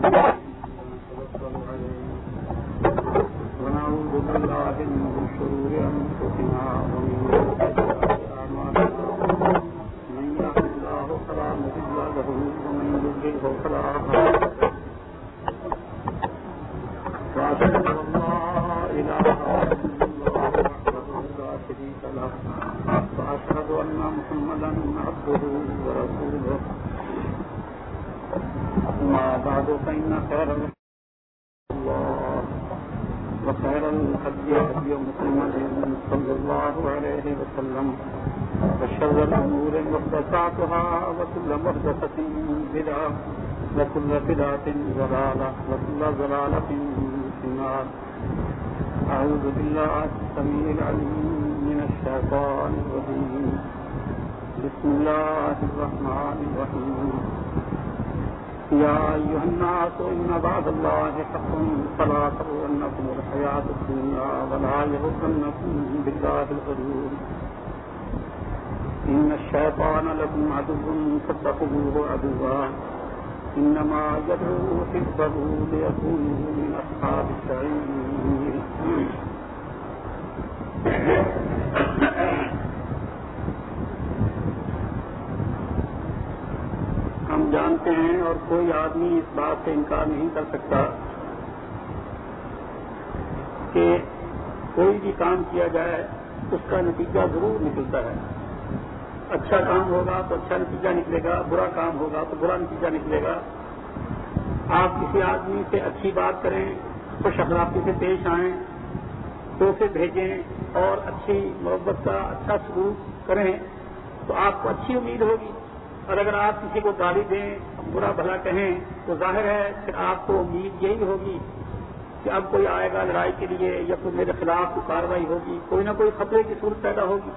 ونعوذ بالله من شرور أنفسنا ومن سيئات أعمالنا من يهده الله فلا مضل له ومن يضلل فلا هادي له وأشهد أن لا إله إلا الله وحده لا شريك له وأشهد أن محمدا عبده ورسوله أما بعد فإن خير الله وخير الهدي هدي محمد صلى الله عليه وسلم وشر الأمور محدثاتها وكل محدثة بدعة وكل بدعة ضلالة وكل ضلالة في النار. أعوذ بالله السميع العليم من الشيطان الرجيم. بسم الله الرحمن الرحيم. يا أيها الناس إن وعد الله حق فلا تغرنكم الحياة الدنيا ولا يغرنكم بالله الغرور. إن الشيطان لكم عدو فاتخذوه عدوا إنما يدعو حزبه ليكونوا من أصحاب السعير. ہم جانتے ہیں اور کوئی آدمی اس بات سے انکار نہیں کر سکتا کہ کوئی بھی کام کیا جائے اس کا نتیجہ ضرور نکلتا ہے. اچھا کام ہوگا تو اچھا نتیجہ نکلے گا، برا کام ہوگا تو برا نتیجہ نکلے گا. آپ کسی آدمی سے اچھی بات کریں، خوش اخلاقی سے پیش آئیں، تحفے بھیجیں اور اچھی محبت کا اچھا سلوک کریں تو آپ کو اچھی امید ہوگی. اور اگر آپ کسی کو گالی دیں، برا بھلا کہیں تو ظاہر ہے کہ آپ کو امید یہی ہوگی کہ اب کوئی آئے گا لڑائی کے لیے یا کوئی میرے خلاف کوئی کارروائی ہوگی، کوئی نہ کوئی خطرے کی صورت پیدا ہوگی.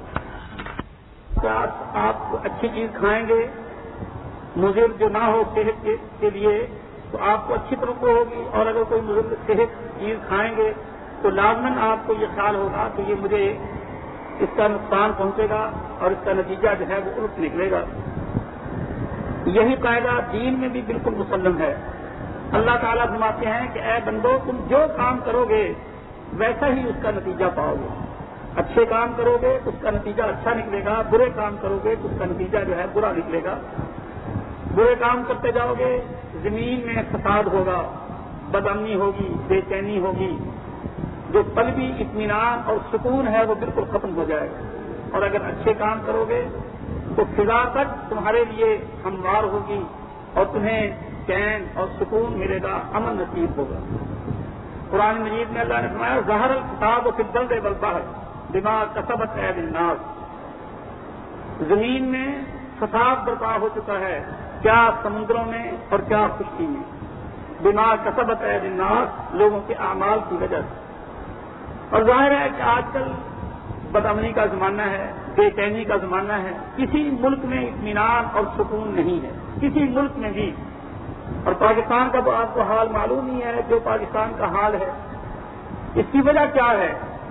آپ اچھی چیز کھائیں گے مضر جو نہ ہو صحت کے لیے تو آپ کو اچھی توقع ہوگی، اور اگر کوئی مضر صحت چیز کھائیں گے تو لازماً آپ کو یہ خیال ہوگا کہ یہ مجھے اس کا نقصان پہنچے گا اور اس کا نتیجہ جو ہے وہ الٹ نکلے گا. یہی قاعدہ دین میں بھی بالکل مسلم ہے. اللہ تعالیٰ فرماتے ہیں کہ اے بندو تم جو کام کرو گے ویسا ہی اس کا نتیجہ پاؤ گے. اچھے کام کرو گے اس کا نتیجہ اچھا نکلے گا، برے کام کرو گے تو اس کا نتیجہ جو ہے برا نکلے گا. برے کام کرتے جاؤ گے زمین میں فساد ہوگا، بدامنی ہوگی، بے چینی ہوگی، جو قلبی اطمینان اور سکون ہے وہ بالکل ختم ہو جائے گا. اور اگر اچھے کام کرو گے تو فضا تک تمہارے لیے ہموار ہوگی اور تمہیں چین اور سکون ملے گا، امن نصیب ہوگا. قرآن مجید میں اللہ نے فرمایا ظہر الفساد فی البر والبحر بما کسبت ایدی الناس. زمین میں فساد برپا ہو چکا ہے، کیا سمندروں میں اور کیا خشکی میں، بما کسبت ایدی الناس، لوگوں کے اعمال کی وجہ سے. اور ظاہر ہے کہ آج کل بدامنی کا زمانہ ہے، بے چینی کا زمانہ ہے. کسی ملک میں اطمینان اور سکون نہیں ہے، کسی ملک میں بھی. اور پاکستان کا تو آپ کو حال معلوم ہی ہے جو پاکستان کا حال ہے. اس کی وجہ کیا ہے؟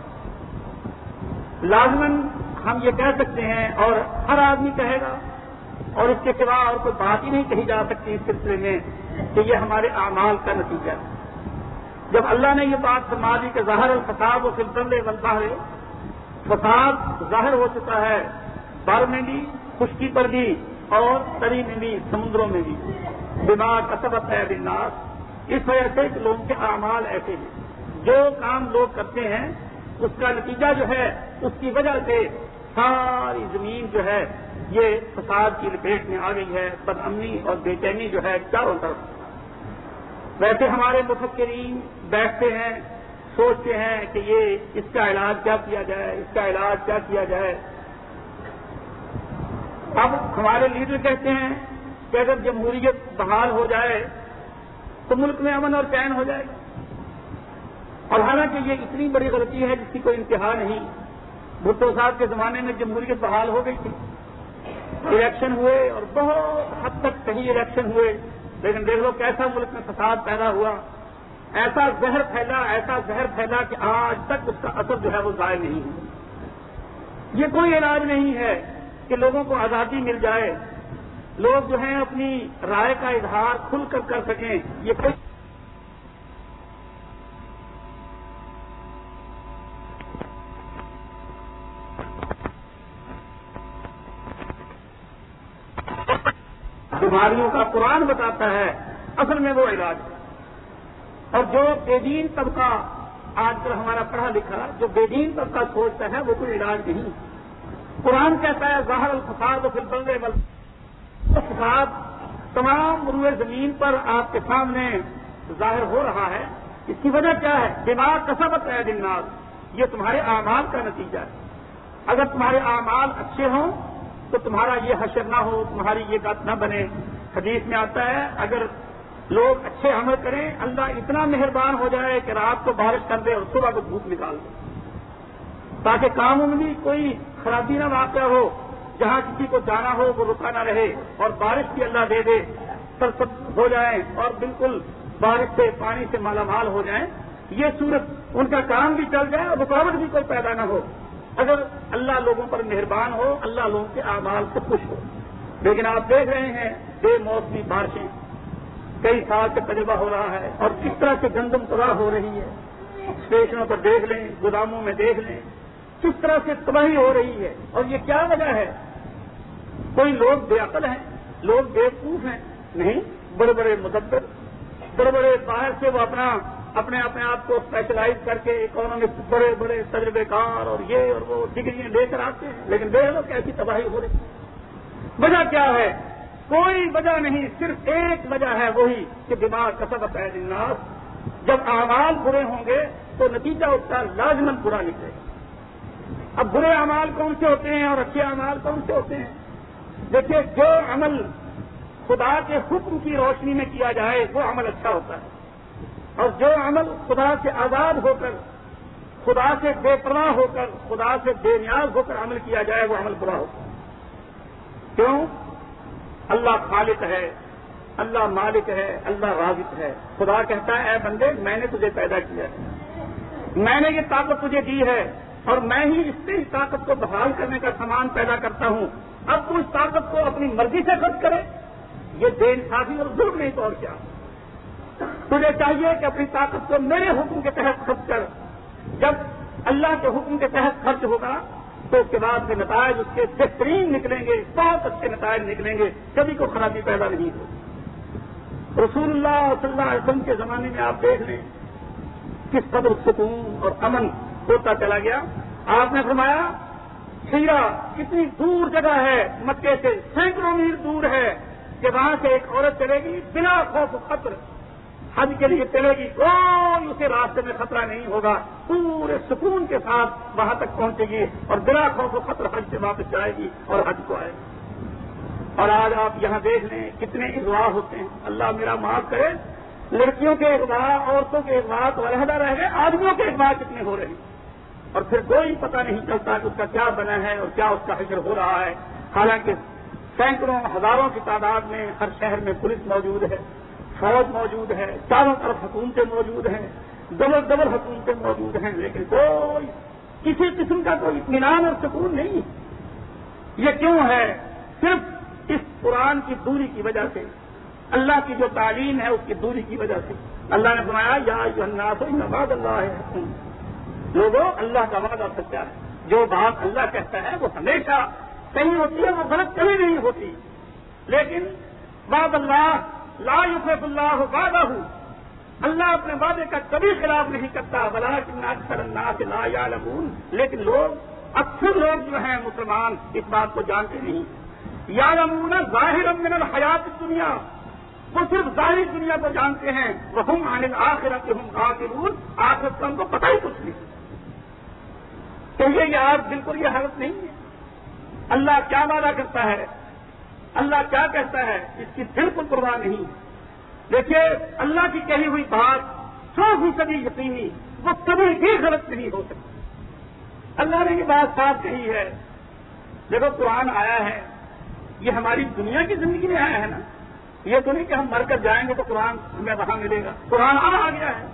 لازماً ہم یہ کہہ سکتے ہیں اور ہر آدمی کہے گا اور اس کے سوا اور کوئی بات ہی نہیں کہی جا سکتی اس سلسلے میں کہ یہ ہمارے اعمال کا نتیجہ ہے. جب اللہ نے یہ بات فرما دی کہ ظاہر الفساد فی البر والبحر، فساد ظاہر ہو چکا ہے بر میں بھی، خشکی پر بھی اور تری میں بھی، سمندروں میں بھی، بما کسبت ایدی الناس، اس وجہ سے کہ لوگوں کے اعمال ایسے ہیں. جو کام لوگ کرتے ہیں اس کا نتیجہ جو ہے اس کی وجہ سے ساری زمین جو ہے یہ فساد کی لپیٹ میں آ گئی ہے. بدامنی اور بے چینی جو ہے چاروں طرف. ویسے ہمارے مفکرین بیٹھتے ہیں سوچتے ہیں کہ یہ اس کا علاج کیا کیا جائے، اس کا علاج کیا کیا جائے. اب ہمارے لیڈر کہتے ہیں کہ اگر جمہوریت بحال ہو جائے تو ملک میں امن اور چین ہو جائے گا. اور حالانکہ یہ اتنی بڑی غلطی ہے جس کی کوئی انتہا نہیں. بھٹو صاحب کے زمانے میں جمہوریت بحال ہو گئی تھی، الیکشن ہوئے اور بہت حد تک صحیح الیکشن ہوئے، لیکن دیکھ لو کیسا ملک میں فساد پیدا ہوا، ایسا زہر پھیلا کہ آج تک اس کا اثر جو ہے وہ ظاہر نہیں ہوا. یہ کوئی علاج نہیں ہے کہ لوگوں کو آزادی مل جائے لوگ جو ہیں اپنی رائے کا اظہار کھل کر سکیں، یہ کوئی بیماریوں کا قرآن بتاتا ہے، اصل میں وہ علاج ہے۔ اور جو بے دین طبقہ آج کل ہمارا پڑھا لکھا جو بے دین طبقہ سوچتا ہے وہ کوئی علاج نہیں۔ قرآن کہتا ہے ظاہر الفساد فی البر والبحر، فساد تمام روئے زمین پر آپ کے سامنے ظاہر ہو رہا ہے۔ اس کی وجہ کیا ہے؟ بما کسبت ایدی الناس، یہ تمہارے اعمال کا نتیجہ ہے۔ اگر تمہارے اعمال اچھے ہوں تو تمہارا یہ حشر نہ ہو، تمہاری یہ بات نہ بنے۔ حدیث میں آتا ہے اگر لوگ اچھے عمل کریں اللہ اتنا مہربان ہو جائے کہ رات کو بارش کر دے اور صبح کو دھوپ نکال دے، تاکہ کام میں بھی کوئی خرابی نہ واقع ہو، جہاں کسی کو جانا ہو وہ رکا نہ رہے، اور بارش بھی اللہ دے دے، سرسبز ہو جائیں اور بالکل بارش سے پانی سے مالا مال ہو جائیں۔ یہ صورت ان کا کام بھی چل جائے اور رکاوٹ بھی کوئی پیدا نہ ہو۔ اگر اللہ لوگوں پر مہربان ہو، اللہ لوگوں کے اعمال سے خوش ہو۔ لیکن آپ دیکھ رہے ہیں بے موسمی بارشیں کئی سال سے تجربہ ہو رہا ہے، اور کس طرح سے گندم تباہ ہو رہی ہے۔ اسٹیشنوں پر دیکھ لیں، گوداموں میں دیکھ لیں، کس طرح سے تباہی ہو رہی ہے۔ اور یہ کیا وجہ ہے؟ کوئی لوگ بے عقل ہیں، لوگ بیوقوف ہیں؟ نہیں، بڑے بڑے مدبر، بڑے بڑے باہر سے وہ اپنے آپ کو اسپیشلائز کر کے اکانومسٹ، بڑے بڑے تجربے کار اور یہ اور وہ ڈگریاں لے کر آتے ہیں، لیکن دیکھ لو کیسی تباہی ہو رہی ہے۔ وجہ کیا ہے؟ کوئی وجہ نہیں، صرف ایک وجہ ہے، وہی کہ دماغ کسبت ایدی الناس۔ جب اعمال برے ہوں گے تو نتیجہ اس کا لازماً برا نکلے گا۔ اب برے اعمال کون سے ہوتے ہیں اور اچھے اعمال کون سے ہوتے ہیں؟ دیکھیے، جو عمل خدا کے حکم کی روشنی میں کیا جائے وہ عمل اچھا ہوتا ہے، اور جو عمل خدا سے آزاد ہو کر، خدا سے بے پرواہ ہو کر، خدا سے بے نیاز ہو کر عمل کیا جائے وہ عمل برا ہوتا ہے۔ کیوں؟ اللہ خالق ہے، اللہ مالک ہے، اللہ رازق ہے۔ خدا کہتا ہے اے بندے میں نے تجھے پیدا کیا ہے، میں نے یہ طاقت تجھے دی ہے، اور میں ہی اس سے اس طاقت کو بحال کرنے کا سامان پیدا کرتا ہوں۔ اب تو اس طاقت کو اپنی مرضی سے خرچ کرے، یہ بے انصافی اور ظلم نہیں تو اور کیا؟ تجھے چاہیے کہ اپنی طاقت کو میرے حکم کے تحت خرچ کر۔ جب اللہ کے حکم کے تحت خرچ ہوگا تو اس کے بعد کے نتائج اس کے بہترین نکلیں گے، بہت اچھے نتائج نکلیں گے، کبھی کوئی خرابی پیدا نہیں ہوگی۔ رسول اللہ صلی اللہ علیہ وسلم کے زمانے میں آپ دیکھ لیں کس قدر سکون اور امن ہوتا چلا گیا۔ آپ نے فرمایا ہیرا کتنی دور جگہ ہے، مکے سے سینکڑوں میل دور ہے، کہ وہاں سے ایک عورت چلے گی بنا خوف و خطر، حج کے لیے چلے گی، کوئی اسے راستے میں خطرہ نہیں ہوگا، پورے سکون کے ساتھ وہاں تک پہنچے گی اور بنا خوف و خطر حج سے واپس جائے گی اور حج کو آئے گی۔ اور آج آپ یہاں دیکھ لیں کتنے اغوا ہوتے ہیں، اللہ میرا معاف کرے، لڑکیوں کے اغوا، عورتوں کے اغوا تو علیحدہ رہ گئے، آدمیوں کے اغوا کتنے ہو رہے ہیں، اور پھر کوئی پتہ نہیں چلتا کہ اس کا کیا بنا ہے اور کیا اس کا حشر ہو رہا ہے۔ حالانکہ سینکڑوں ہزاروں کی تعداد میں ہر شہر میں پولیس موجود ہے، فوج موجود ہے، چاروں طرف حکومتیں موجود ہیں، ڈبل حکومتیں موجود ہیں، لیکن کوئی کسی قسم کا کوئی اطمینان اور سکون نہیں۔ یہ کیوں ہے؟ صرف اس قرآن کی دوری کی وجہ سے، اللہ کی جو تعلیم ہے اس کی دوری کی وجہ سے۔ اللہ نے فرمایا یا ایھا الناس ان وعد اللہ حق، لوگوں اللہ کا وعدہ سچا ہے، جو بات اللہ کہتا ہے وہ ہمیشہ صحیح ہوتی ہے، وہ غلط کبھی نہیں ہوتی۔ لیکن وعد اللہ لا یخلف اللہ وعدہ، اللہ اپنے وعدے کا کبھی خلاف نہیں کرتا، ولکن اکثر الناس لا یعلمون، لیکن اکثر لوگ جو ہیں مسلمان اس بات کو جانتے نہیں۔ یعلمون ظاہرا من الحیات الدنیا، وہ صرف ظاہری دنیا کو جانتے ہیں، وہم عن الآخرۃ ہم غافلون، آخرت کا ان کو پتہ ہی کچھ نہیں۔ کہیے یار بالکل یہ حالت نہیں ہے۔ اللہ کیا وعدہ کرتا ہے، اللہ کیا کہتا ہے، اس کی بالکل پرواہ نہیں۔ دیکھیے اللہ کی کہی ہوئی بات 100% یقینی، وہ کبھی بھی غلط نہیں ہو سکتی۔ اللہ نے یہ بات صاف کہی ہے۔ دیکھو قرآن آیا ہے، یہ ہماری دنیا کی زندگی میں آیا ہے نا، یہ تو نہیں کہ ہم مر کر جائیں گے تو قرآن ہمیں وہاں ملے گا، قرآن آ گیا ہے۔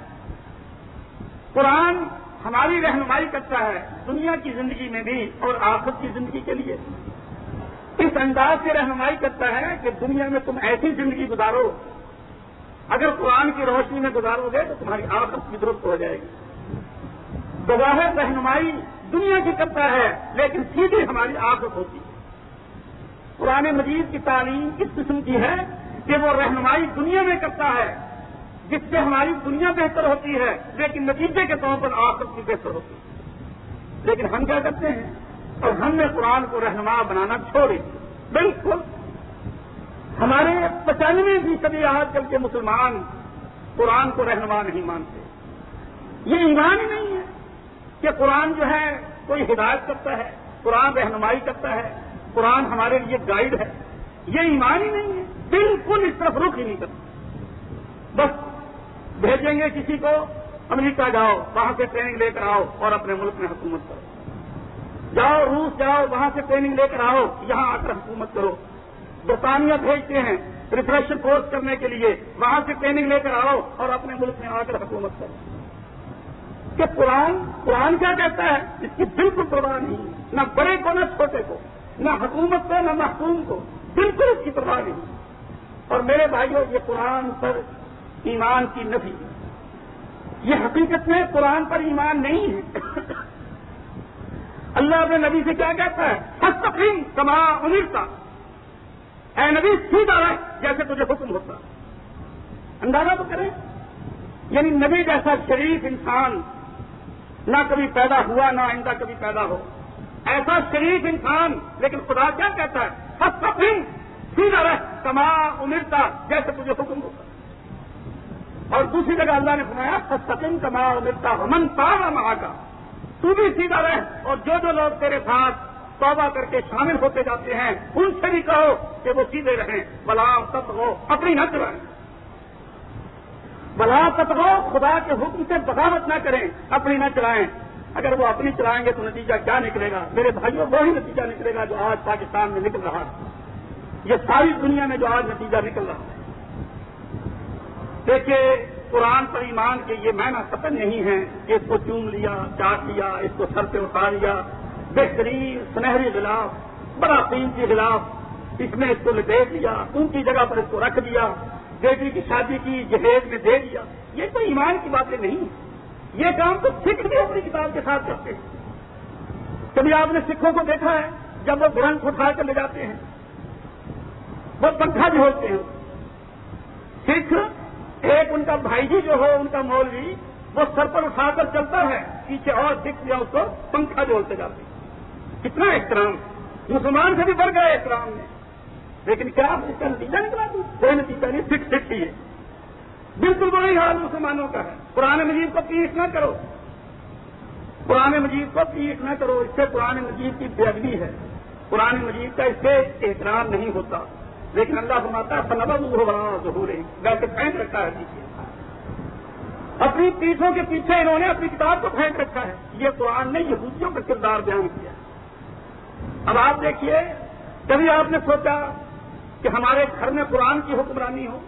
قرآن ہماری رہنمائی کرتا ہے دنیا کی زندگی میں بھی اور آخرت کی زندگی کے لیے۔ اس انداز سے رہنمائی کرتا ہے کہ دنیا میں تم ایسی زندگی گزارو، اگر قرآن کی روشنی میں گزارو گے تو تمہاری آخرت بھی درست ہو جائے گی۔ بظاہر رہنمائی دنیا کی کرتا ہے لیکن سیدھی ہماری آخرت ہوتی ہے۔ قرآن مجید کی تعلیم اس قسم کی ہے کہ وہ رہنمائی دنیا میں کرتا ہے جس سے ہماری دنیا بہتر ہوتی ہے، لیکن نتیجے کے طور پر آخرت بھی بہتر ہوتی ہے۔ لیکن ہم کیا کرتے ہیں؟ اور ہم نے قرآن کو رہنما بنانا چھوڑے۔ بالکل ہمارے 95% آج کل کے مسلمان قرآن کو رہنما نہیں مانتے۔ یہ ایمان ہی نہیں ہے کہ قرآن جو ہے کوئی ہدایت کرتا ہے، قرآن رہنمائی کرتا ہے، قرآن ہمارے لیے گائیڈ ہے۔ یہ ایمان ہی نہیں ہے، بالکل اس طرف رخ ہی نہیں کرتا۔ بس بھیجیں گے کسی کو امریکہ جاؤ، وہاں سے ٹریننگ لے کر آؤ اور اپنے ملک میں حکومت کرو، جاؤ روس جاؤ، وہاں سے ٹریننگ لے کر آؤ، یہاں آ کر حکومت کرو۔ برطانیہ بھیجتے ہیں ریفریشر کورس کرنے کے لیے، وہاں سے ٹریننگ لے کر آؤ اور اپنے ملک میں آ کر حکومت کرو۔ کہ قرآن کیا کہتا ہے اس کی بالکل پرواہ نہیں، نہ بڑے کو نہ چھوٹے کو، نہ حکومت کو نہ محکوم کو، بالکل اس کی پرواہ نہیں۔ اور میرے بھائیوں، یہ قرآن پر ایمان کی نفی ہے، یہ حقیقت میں قرآن پر ایمان نہیں ہے۔ اللہ اپنے نبی سے کیا کہتا ہے؟ فاستقم کما امرت، اے نبی سیدھا رہ جیسے تجھے حکم ہوتا۔ اندازہ تو کریں، یعنی نبی جیسا شریف انسان نہ کبھی پیدا ہوا نہ آئندہ کبھی پیدا ہو، ایسا شریف انسان، لیکن خدا کیا کہتا ہے؟ فاستقم، سیدھا رہ کما امرت، جیسے تجھے حکم ہوتا۔ اور دوسری جگہ اللہ نے فرمایا فاستقم کما امرت ومن تاب معک، تو بھی سیدھا رہ اور جو لوگ تیرے ساتھ توبہ کر کے شامل ہوتے جاتے ہیں ان سے بھی کہو کہ وہ سیدھے رہیں، بلا تطغوا، اپنی نہ چلائیں، بلا تطغوا، خدا کے حکم سے بغاوت نہ کریں، اپنی نہ چلائیں۔ اگر وہ اپنی چلائیں گے تو نتیجہ کیا نکلے گا؟ میرے بھائیوں، وہی نتیجہ نکلے گا جو آج پاکستان میں نکل رہا ہے، یہ ساری دنیا میں جو آج نتیجہ نکل رہا ہے۔ دیکھیے، قرآن پر ایمان کے یہ معنی قطعاً نہیں ہے کہ اس کو چوم لیا، چاٹ لیا، اس کو سر سے اتار لیا، بہترین سنہری غلاف، بڑا قیمتی غلاف، اس میں اس کو لپیٹ لیا، اونچی جگہ پر اس کو رکھ دیا، بیٹی کی شادی کی جہیز میں دے دیا۔ یہ تو ایمان کی باتیں نہیں ہیں، یہ کام تو سکھ بھی اپنی کتاب کے ساتھ کرتے ہیں۔ کبھی آپ نے سکھوں کو دیکھا ہے جب وہ گرنتھ اٹھا کر لے جاتے ہیں، وہ پنکھا جھولتے ہیں۔ سکھ ایک ان کا بھائی جی جو ہو، ان کا مولوی، وہ سر پر اٹھا کر چلتا ہے، پیچھے اور سکھ یا اس کو پنکھا جھولتے جاتے ہیں۔ کتنا احترام، مسلمان سے بھی بڑھ گئے احترام میں، لیکن کیا آپ اس کا نتیجہ نکلا دیں؟ کوئی نتیجہ نہیں، سکھ ہی ہے۔ بالکل وہی حال مسلمانوں کا ہے۔ قرآن مجید کو پیش نہ کرو، قرآن مجید کو پیش نہ کرو، اس سے قرآن مجید کی بے ادبی ہے، قرآن مجید کا اس سے احترام نہیں ہوتا۔ لیکن اللہ فرماتا ہے فنبذوہ وراء ظہورہم، ویسے پھینک رکھا ہے پیچھے، اپنی پیٹھوں کے پیچھے انہوں نے اپنی کتاب کو پھینک رکھا ہے۔ یہ قرآن نے یہودیوں کا کردار بیان کیا۔ اب آپ دیکھیے، کبھی آپ نے سوچا کہ ہمارے گھر میں قرآن کی حکمرانی ہو،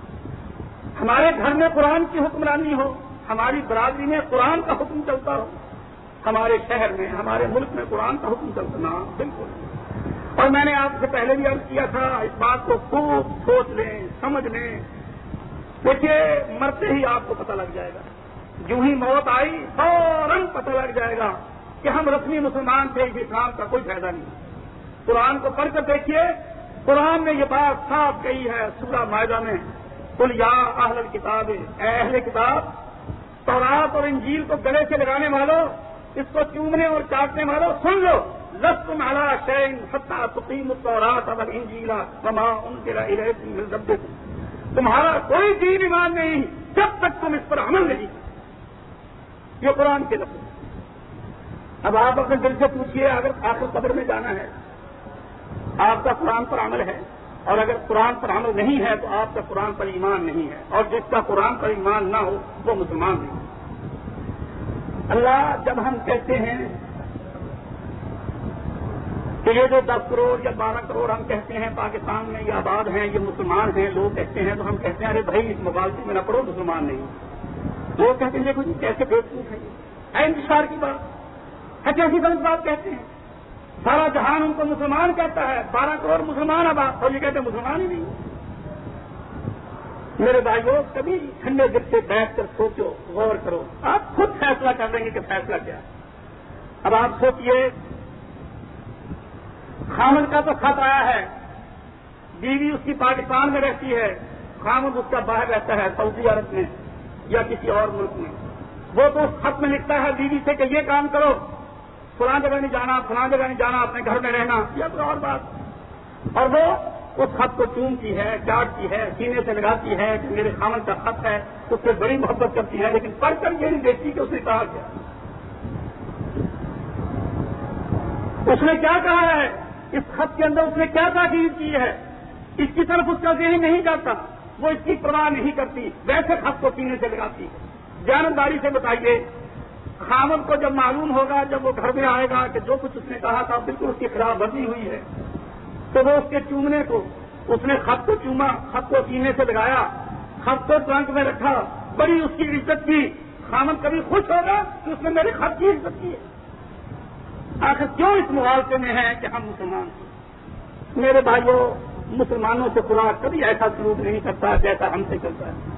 ہمارے گھر میں قرآن کی حکمرانی ہو، ہماری برادری میں قرآن کا حکم چلتا ہو، ہمارے شہر میں، ہمارے ملک میں قرآن کا حکم چلتا؟ نہ، بالکل۔ اور میں نے آپ سے پہلے بھی عرض کیا تھا، اس بات کو خوب سوچ لیں، سمجھ لیں۔ دیکھیے، مرتے ہی آپ کو پتہ لگ جائے گا، جو ہی موت آئی فوراً پتہ لگ جائے گا کہ ہم رسمی مسلمان تھے، اس اسلام کا کوئی فائدہ نہیں۔ قرآن کو پڑھ کر دیکھیے، قرآن نے یہ بات صاف کہی ہے سورہ مائدہ میں، قل یا اہل الکتاب، اے اہل کتاب، تورات اور انجیل کو گلے سے لگانے والوں، اس کو چومنے اور چاٹنے والوں، سن لو، لستم علی شیء حتی تقیموا التوراۃ والانجیل وما انزل الیکم من ربکم، تمہارا کوئی دین ایمان نہیں جب تک تم اس پر عمل نہیں کرو۔ یہ قرآن کے لفظ۔ اب آپ اپنے دل سے پوچھئے، اگر آخر قبر میں جانا ہے، آپ کا قرآن پر عمل ہے، اور اگر قرآن پر عمل نہیں ہے تو آپ کا قرآن پر ایمان نہیں ہے، اور جس کا قرآن پر ایمان نہ ہو وہ مسلمان نہیں۔ اللہ جب ہم کہتے ہیں کہ یہ جو 10 کروڑ یا 12 کروڑ ہم کہتے ہیں پاکستان میں یہ آباد ہیں، یہ مسلمان ہیں، لوگ کہتے ہیں، تو ہم کہتے ہیں ارے بھائی اس مغالطے میں نہ پڑو، مسلمان نہیں۔ لوگ کہتے ہیں دیکھو جی کیسے بیوقوف ہے، یہ انتشار کی بات ہے، کیسی غلط بات کہتے ہیں۔ سارا جہان ان کو مسلمان کہتا ہے، 12 کروڑ مسلمان اب آپ، اور یہ کہتے ہیں مسلمان ہی نہیں۔ میرے بھائیوں، کبھی ٹھنڈے دل سے بیٹھ کر سوچو، غور کرو، آپ خود فیصلہ کر لیں گے کہ فیصلہ کیا ہے۔ اب آپ سوچئے، خامد کا تو خط آیا ہے، بیوی اس کی پاکستان میں رہتی ہے، خامد اس کا باہر رہتا ہے سعودی عرب میں یا کسی اور ملک میں۔ وہ تو اس خط میں لکھتا ہے بیوی سے کہ یہ کام کرو، فلاں جگہ نہیں جانا، فلاں جگہ نہیں جانا، اپنے گھر میں رہنا، یہ تو اور بات۔ اور وہ اس خط کو چومتی ہے، چاٹتی ہے، سینے سے لگاتی ہے کہ میرے خامد کا خط ہے، اس سے بڑی محبت کرتی ہے، لیکن پڑھ کر یہ نہیں دیکھتی کہ اس نے کہا کیا، اس نے کیا کہا ہے، اس خط کے اندر اس نے کیا تاکید کی ہے، اس کی طرف اس کا ذہن نہیں جاتا، وہ اس کی پرواہ نہیں کرتی، ویسے خط کو سینے سے لگاتی ہے۔ جانبداری سے بتائیے، خامد کو جب معلوم ہوگا، جب وہ گھر میں آئے گا کہ جو کچھ اس نے کہا تھا بالکل اس کی خلاف ورزی ہوئی ہے، تو وہ اس کے چومنے کو، اس نے خط کو چوما، خط کو سینے سے لگایا، خط کو ٹرنک میں رکھا، بڑی اس کی عزت کی، خامد کبھی خوش ہوگا کہ اس نے میرے خط کی عزت کی ہے؟ آخر کیوں اس مغالطے میں ہے کہ ہم مسلمان ہیں؟ میرے بھائیوں، مسلمانوں سے خدا کبھی ایسا سلوک نہیں کرتا جیسا ہم سے کرتا ہے۔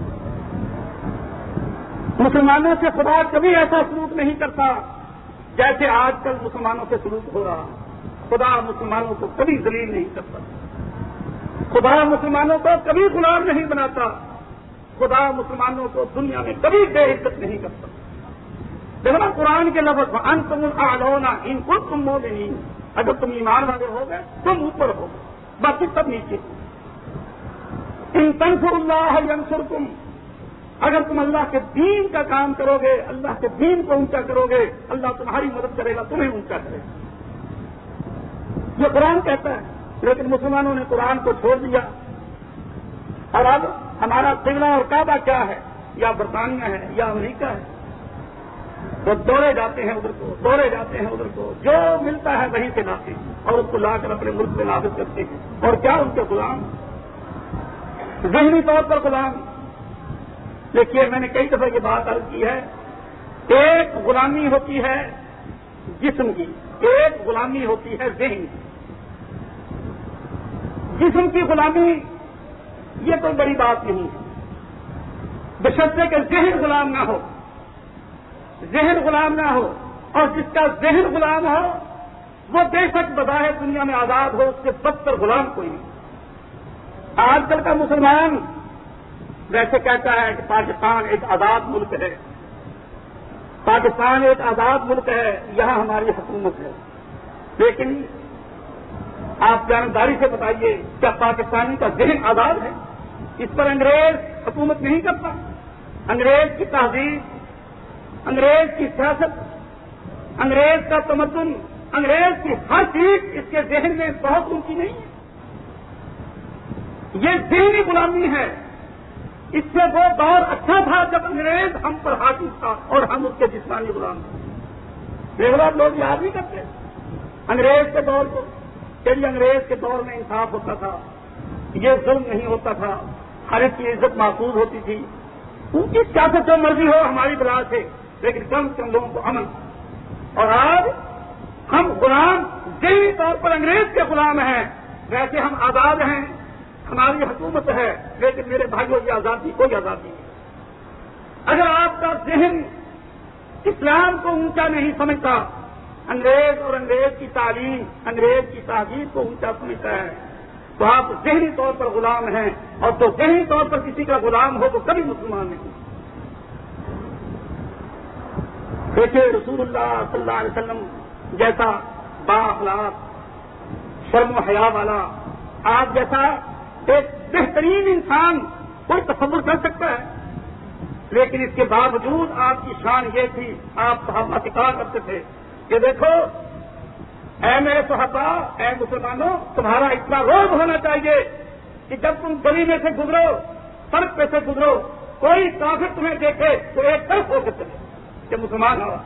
مسلمانوں سے خدا کبھی ایسا سلوک نہیں کرتا جیسے آج کل مسلمانوں سے سلوک ہو رہا۔ خدا مسلمانوں کو کبھی ذلیل نہیں کرتا، خدا مسلمانوں کو کبھی غلام نہیں بناتا، خدا مسلمانوں کو دنیا میں کبھی بے عزت نہیں کرتا۔ دیکھنا قرآن کے لفظ انتم الاعلون ان کنتم مؤمنین، اگر تم ایمان والے ہو گئے تم اوپر ہو گئے، باقی سب نیچے۔ ان تنصروا اللہ ینصرکم، اگر تم اللہ کے دین کا کام کرو گے، اللہ کے دین کو اونچا کرو گے، اللہ تمہاری مدد کرے گا، تمہیں اونچا کرے گا، یہ قرآن کہتا ہے۔ لیکن مسلمانوں نے قرآن کو چھوڑ دیا، اور اب ہمارا قبلہ اور کعبہ کیا ہے؟ یا برطانیہ ہے یا امریکہ ہے، وہ دوڑے جاتے ہیں ادھر کو، دوڑے جاتے ہیں ادھر کو، جو ملتا ہے وہیں سے لاتے ہیں اور اس کو لا کر اپنے ملک میں نافذ کرتے ہیں، اور کیا ان کے غلام، ذہنی طور پر غلام۔ دیکھیے، میں نے کئی دفعہ یہ بات عرض کی ہے، ایک غلامی ہوتی ہے جسم کی، ایک غلامی ہوتی ہے ذہن کی۔ جسم کی غلامی یہ کوئی بڑی بات نہیں ہے، بشرطے کہ ذہن غلام نہ ہو، ذہن غلام نہ ہو، اور جس کا ذہن غلام ہو وہ بے شک بظاہر دنیا میں آزاد ہو، اس سے بدتر غلام کوئی نہیں۔ آج کل کا مسلمان ویسے کہتا ہے کہ پاکستان ایک آزاد ملک ہے، پاکستان ایک آزاد ملک ہے، یہاں ہماری حکومت ہے، لیکن آپ جانبداری سے بتائیے، کیا پاکستانی کا ذہن آزاد ہے؟ اس پر انگریز حکومت نہیں کرتا؟ انگریز کی تہذیب، انگریز کی سیاست، انگریز کا تمدن، انگریز کی ہر چیز اس کے ذہن میں بہت اونچی نہیں ہے۔ یہ ذہنی غلامی ہے۔ اس سے وہ دور اچھا تھا جب انگریز ہم پر حاکم تھا اور ہم اس کے جسمانی غلام تھے۔ یہ بات لوگ یاد نہیں کرتے انگریز کے دور کو، کہ انگریز کے دور میں انصاف ہوتا تھا، یہ ظلم نہیں ہوتا تھا، ہر ایک کی عزت محفوظ ہوتی تھی، ان کی سیاست جو مرضی ہو ہماری بلا سے، لیکن کم سے کم لوگوں کو امن۔ اور آج ہم غلام، ذہنی طور پر انگریز کے غلام ہیں، ویسے ہم آزاد ہیں، ہماری حکومت ہے، لیکن میرے بھائیوں کی آزادی کوئی آزادی نہیں۔ اگر آپ کا ذہن اسلام کو اونچا نہیں سمجھتا، انگریز اور انگریز کی تعلیم، انگریز کی تہذیب کو اونچا سمجھتا ہے، تو آپ ذہنی طور پر غلام ہیں، اور تو ذہنی طور پر کسی کا غلام ہو تو کبھی مسلمان نہیں۔ دیکھیے، رسول اللہ صلی اللہ علیہ وسلم جیسا با اخلاق، شرم و حیا والا، آپ جیسا ایک بہترین انسان کوئی تصور کر سکتا ہے؟ لیکن اس کے باوجود آپ کی شان یہ تھی، آپ صحابہ سے کہا کرتے تھے کہ دیکھو اے میرے صحابہ، اے مسلمانوں، تمہارا اتنا روب ہونا چاہیے کہ جب تم گلی میں سے گزرو، سڑک پہ سے گزرو، کوئی کافر تمہیں دیکھے تو ایک طرف ہو کے چلے کہ مسلمان ہو۔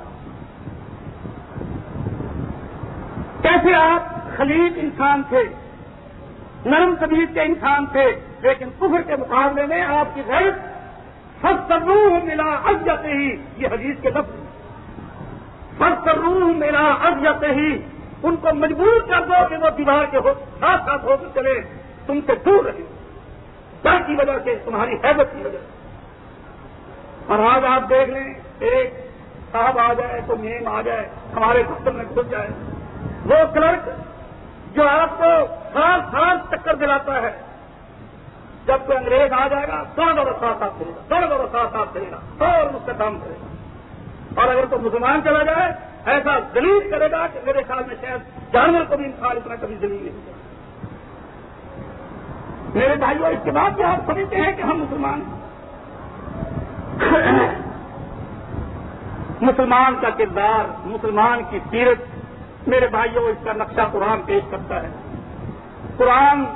کیسے آپ خلیق انسان تھے، نرم طبیعت کے انسان تھے، لیکن کفر کے مقابلے میں آپ کی غیرت فَاسْتَرُّوهُ مِلَىٰ أَذْيَتِهِ، یہ حدیث کے لفظ فَاسْتَرُّوهُ مِلَىٰ أَذْيَتِهِ، ان کو مجبور کر دو کہ وہ دیوار کے ساتھ ساتھ ہو کر چلے، تم سے دور رہے، ڈر کی وجہ سے، تمہاری حیبت کی وجہ سے۔ اور آج آپ دیکھ لیں، ایک صاحب آ جائے تو نیم آ جائے، ہمارے دفتر میں گھس جائے، وہ کلرک جو آپ کو سال سال چکر دلاتا ہے، جب کوئی انگریز آ جائے گا دونوں ساتھ ساتھ کرے گا، دونوں ساتھ ساتھ کرے گا اور اس کا کام کرے گا۔ اور اگر کوئی مسلمان چلا جائے ایسا ذلیل کرے گا کہ میرے خیال میں شاید جانور کو بھی انسان اتنا کبھی ذلیل نہیں کرے۔ میرے بھائیوں، اس کے بعد کیا آپ سمجھتے ہیں کہ ہم مسلمان ہیں؟ مسلمان کا کردار، مسلمان کی سیرت، میرے بھائیوں، اس کا نقشہ قرآن پیش کرتا ہے۔ قرآن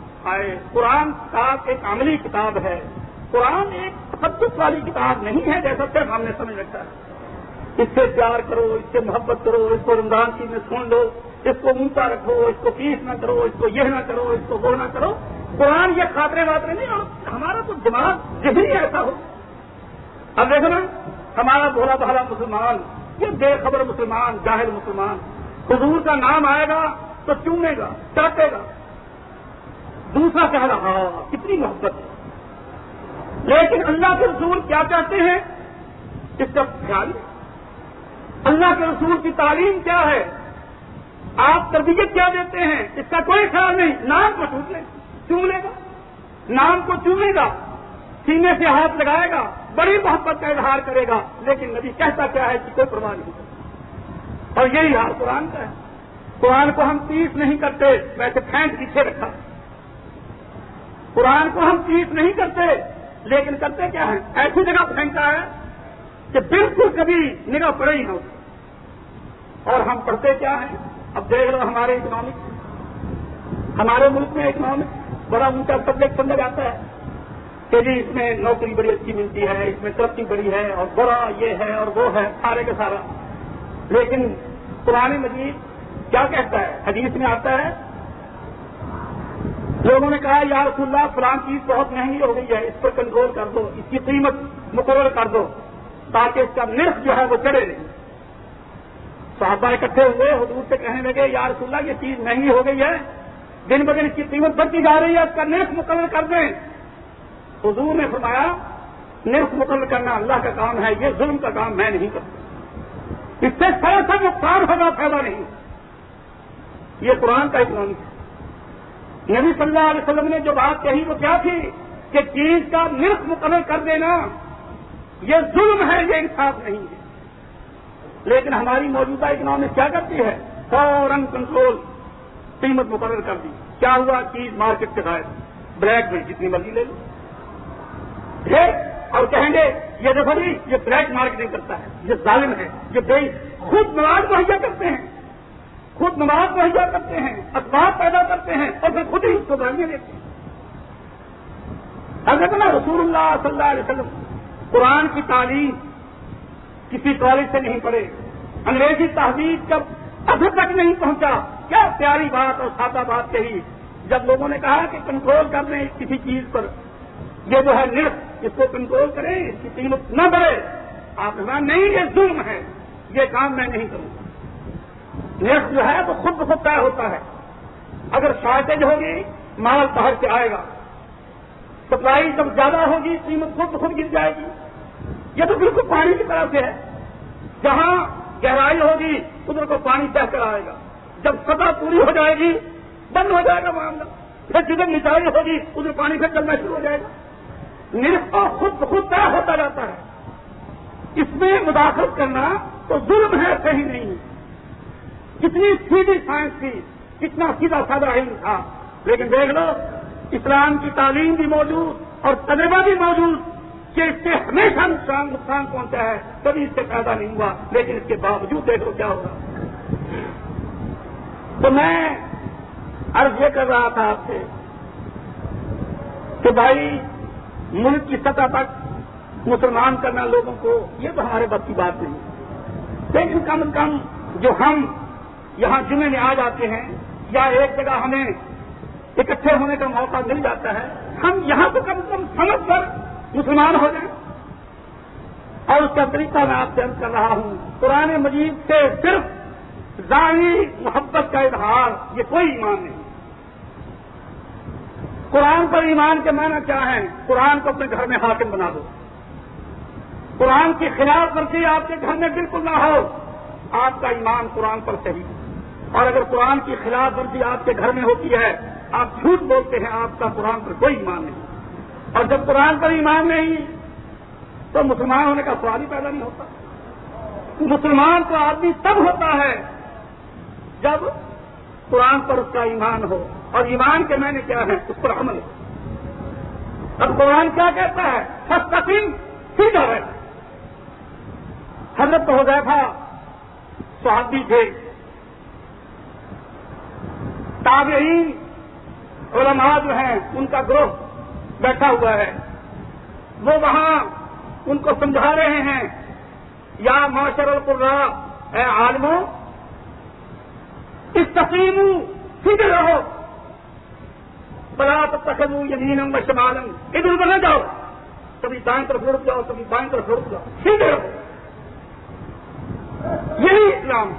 کتاب ایک عملی کتاب ہے۔ قرآن ایک تقدس والی کتاب نہیں ہے جیسا صرف ہم نے سمجھ رکھا ہے۔ اس سے پیار کرو، اس سے محبت کرو، اس کو رمضان کی میں سن لو، اس کو اونچا رکھو، اس کو پیش نہ کرو، اس کو یہ نہ کرو، اس کو وہ نہ کرو۔ قرآن یہ خاطرے واطرے نہیں، اور ہمارا تو دماغ ذہنی ایسا ہو۔ اب دیکھو نا، ہمارا بھولا بھالا مسلمان، یہ بے خبر مسلمان، جاہل مسلمان، حضور کا نام آئے گا تو چومے گا، چاٹے گا، دوسرا کہہ رہا کتنی محبت ہے۔ لیکن اللہ کے رسول کیا کہتے ہیں اس کا خیال ہے؟ اللہ کے رسول کی تعلیم کیا ہے؟ آپ تربیت کیا دیتے ہیں اس کا کوئی خیال نہیں۔ نام کو چوم لے گا، نام کو چومے گا، سینے سے ہاتھ لگائے گا، بڑی محبت کا اظہار کرے گا، لیکن نبی کہتا کیا ہے کہ کوئی پرواہ نہیں کرتا۔ اور یہی حال قرآن کا ہے۔ قرآن کو ہم تیس نہیں کرتے، ویسے پھینک پیچھے رکھا۔ قرآن کو ہم تیس نہیں کرتے، لیکن کرتے کیا ہے؟ ایسی جگہ پھینکتا ہے کہ بالکل کبھی نگاہ پڑے ہی نہ ہو۔ اور ہم پڑھتے کیا ہیں؟ اب دیکھ لو ہمارے اکنامک، ہمارے ملک میں اکنامک بڑا اونچا سبجیکٹ سمجھا جاتا ہے کہ جی اس میں نوکری بڑی اچھی ملتی ہے، اس میں ترقی بڑی ہے، اور بڑا یہ ہے اور وہ ہے، سارے کا سارا۔ لیکن قرآن مجید کیا کہتا ہے؟ حدیث میں آتا ہے، لوگوں نے کہا یا رسول اللہ فلاں چیز بہت مہنگی ہو گئی ہے، اس پر کنٹرول کر دو، اس کی قیمت مقرر کر دو تاکہ اس کا نرخ جو ہے وہ چڑھے نہیں۔ صحابہ اکٹھے ہوئے، حضور سے کہنے لگے یا رسول اللہ یہ چیز مہنگی ہو گئی ہے، دن بدن اس کی قیمت بڑھتی جا رہی ہے، اس کا نرخ مقرر کر دیں۔ حضور نے فرمایا نرخ مقرر کرنا اللہ کا کام ہے، یہ ظلم کا کام میں نہیں کرتا، اس سے سراسر نقصان ہوگا، فائدہ نہیں۔ یہ قرآن کا اقرار ہے۔ نبی صلی اللہ علیہ وسلم نے جو بات کہی وہ کیا تھی کہ چیز کا نرخ مقرر کر دینا یہ ظلم ہے، یہ انصاف نہیں ہے۔ لیکن ہماری موجودہ اکنامک کیا کرتی ہے؟ فوراً کنٹرول، قیمت مقرر کر دی، کیا ہوا؟ چیز مارکیٹ سے غائب، بلیک میں جتنی مرضی لے لو، اور کہیں گے یہ دیکھو جی یہ بلیک مارکیٹنگ کرتا ہے، یہ ظالم ہے، یہ خود مواد مہیا کرتے ہیں، خود نماز مہیا کرتے ہیں، اسباب پیدا کرتے ہیں، اور پھر خود ہی اس کو گالیاں دیتے ہیں۔ حضرت رسول اللہ صلی اللہ علیہ وسلم قرآن کی تعلیم کسی کالج سے نہیں پڑھے، انگریزی تہذیب جب ابھی تک نہیں پہنچا، کیا پیاری بات اور سادہ بات کہی جب لوگوں نے کہا کہ کنٹرول کر دیں کسی چیز پر، یہ جو ہے نرخ اس کو کنٹرول کریں، اس کی قیمت نہ بڑھے۔ آپ نے کہا نہیں یہ ظلم ہے، یہ کام میں نہیں کروں گا۔ نرخ جو ہے وہ خود بخود طے ہوتا ہے۔ اگر شارٹیج ہوگی مال باہر سے آئے گا، سپلائی جب زیادہ ہوگی قیمت خود بخود گر جائے گی۔ یہ تو بالکل پانی کی طرح سے ہے، جہاں گہرائی ہوگی ادھر کو پانی بہ کر آئے گا، جب سطح پوری ہو جائے گی بند ہو جائے گا معاملہ، پھر جدھر نچائی ہوگی ادھر پانی پھر چلنا شروع ہو جائے گا۔ نرخ خود بخود طے ہوتا جاتا ہے، اس میں مداخلت کرنا تو ظلم ہے، صحیح نہیں۔ کتنی سیدھی سائنس تھی، کتنا سیدھا سادہ علم تھا، لیکن دیکھ لو اسلام کی تعلیم بھی موجود اور تجربہ بھی موجود کہ اس سے ہمیشہ نقصان پہنچا ہے، کبھی اس سے پیدا نہیں ہوا، لیکن اس کے باوجود دیکھ لو کیا ہوگا۔ تو میں عرض یہ کر رہا تھا آپ سے کہ بھائی ملک کی سطح تک مسلمان کرنا لوگوں کو یہ تو ہمارے بس کی بات نہیں، لیکن کم از کم جو ہم یہاں جمعے میں آ جاتے ہیں یا ایک جگہ ہمیں اکٹھے ہونے کا موقع مل جاتا ہے، ہم یہاں تو کم از کم سمجھ کر مسلمان ہو جائیں۔ اور اس کا طریقہ میں آپ سے عرض کر رہا ہوں، قرآن مجید سے صرف ظاہری محبت کا اظہار، یہ کوئی ایمان نہیں۔ قرآن پر ایمان کے معنی کیا ہیں؟ قرآن کو اپنے گھر میں حاکم بنا دو، قرآن کی خلاف ورزی آپ کے گھر میں بالکل نہ ہو، آپ کا ایمان قرآن پر صحیح۔ اور اگر قرآن کی خلاف ورزی آپ کے گھر میں ہوتی ہے، آپ جھوٹ بولتے ہیں، آپ کا قرآن پر کوئی ایمان نہیں۔ اور جب قرآن پر ایمان نہیں تو مسلمان ہونے کا سوال ہی پیدا نہیں ہوتا۔ مسلمان تو آدمی تب ہوتا ہے جب قرآن پر اس کا ایمان ہو، اور ایمان کے معنی کیا ہے؟ اس پر عمل ہو۔ اب قرآن کیا کہتا ہے؟ فاستقم، سیدھا رہے۔ حضرت حذیفہ صحابی تھے، تابعین علماء جو ہیں ان کا گروہ بیٹھا ہوا ہے، وہ وہاں ان کو سمجھا رہے ہیں، یا معاشر القراء، اے عالموں استقیموا، سیدھے رہو، بلا تتخذوا یمینا و شمالا، ادھر ادھر نہ جاؤ، کبھی دائیں طرف لڑک جاؤ، کبھی بائیں طرف لڑک جاؤ، سیدھے رہو۔ یہی اسلام۔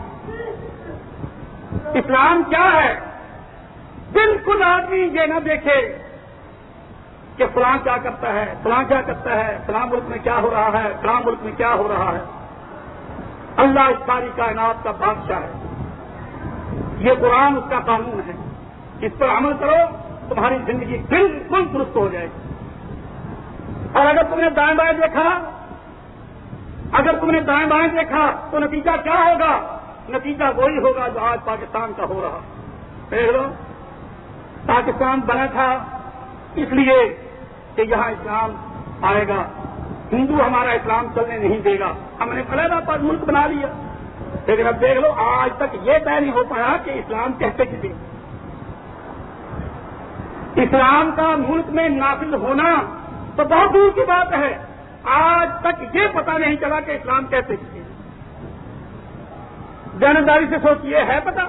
اسلام کیا ہے؟ بالکل آدمی یہ نہ دیکھے کہ فلاں کیا کرتا ہے، فلاں کیا کرتا ہے، فلاں ملک میں کیا ہو رہا ہے، فلاں ملک میں کیا ہو رہا ہے۔ اللہ اس ساری کائنات کا بادشاہ ہے، یہ قرآن اس کا قانون ہے، اس پر عمل کرو، تمہاری زندگی بالکل درست ہو جائے گی۔ اور اگر تم نے دائیں بائیں دیکھا، اگر تم نے دائیں بائیں دیکھا تو نتیجہ کیا ہوگا؟ نتیجہ وہی ہوگا جو آج پاکستان کا ہو رہا۔ دیکھ لو، پاکستان بنا تھا اس لیے کہ یہاں اسلام آئے گا، ہندو ہمارا اسلام چلنے نہیں دے گا، ہم نے علیحدہ پر ملک بنا لیا۔ لیکن اب دیکھ لو، آج تک یہ طے نہیں ہو پایا کہ اسلام کہتے کسی۔ اسلام کا ملک میں نافذ ہونا تو بہت دور کی بات ہے، آج تک یہ پتہ نہیں چلا کہ اسلام کہتے کسی۔ جانبداری سے سوچیے، ہے پتہ؟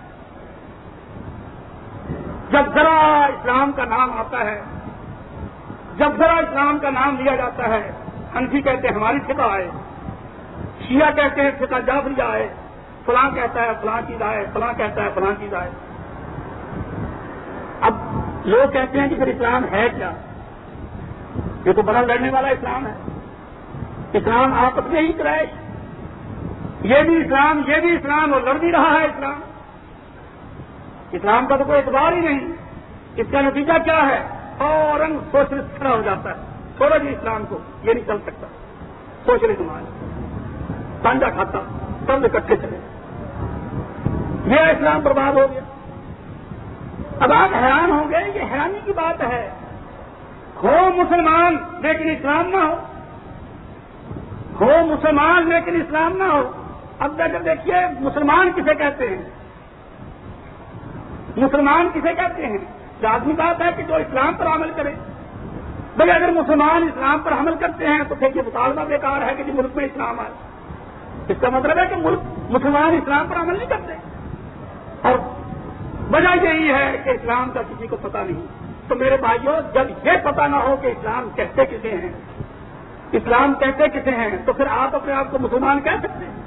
جب ذرا اسلام کا نام آتا ہے، جب ذرا اسلام کا نام لیا جاتا ہے، حنفی کہتے ہیں ہماری فقہ آئے، شیعہ کہتے ہیں فقہ جعفریہ آئے، فلاں کہتا ہے فلاں چیز آئے، فلاں کہتا ہے فلاں چیز آئے۔ اب لوگ کہتے ہیں کہ پھر اسلام ہے کیا؟ یہ تو بڑا لڑنے والا اسلام ہے، اسلام آپس میں ہی کرائے، یہ بھی اسلام یہ بھی اسلام، اور لڑ بھی رہا ہے اسلام۔ اسلام کا تو کوئی اعتبار ہی نہیں۔ اس کا نتیجہ کیا ہے؟ فوراً سوشلسٹ کھڑا ہو جاتا ہے، چھوڑو جی اسلام کو، یہ نہیں چل سکتا، سوشلزم آئے، پانجا کھاتا، سب اکٹھے چلے، یہ اسلام برباد ہو گیا۔ اب آپ حیران ہوں گے، یہ حیرانی کی بات ہے، ہو مسلمان لیکن اسلام نہ ہو مسلمان لیکن اسلام نہ ہو۔ اب دیکھیے مسلمان کسے کہتے ہیں؟ مسلمان کسے کہتے ہیں؟ لازمی بات ہے کہ جو اسلام پر عمل کرے۔ بھائی اگر مسلمان اسلام پر عمل کرتے ہیں تو پھر یہ مطالبہ بیکار ہے کہ ملک میں اسلام آئے۔ اس کا مطلب ہے کہ مسلمان اسلام پر عمل نہیں کرتے، اور وجہ یہی ہے کہ اسلام کا کسی کو پتہ نہیں۔ تو میرے بھائیوں، جب یہ پتہ نہ ہو کہ اسلام کہتے کسے ہیں، اسلام کہتے کسے ہیں، تو پھر آپ اپنے آپ کو مسلمان کہہ سکتے ہیں؟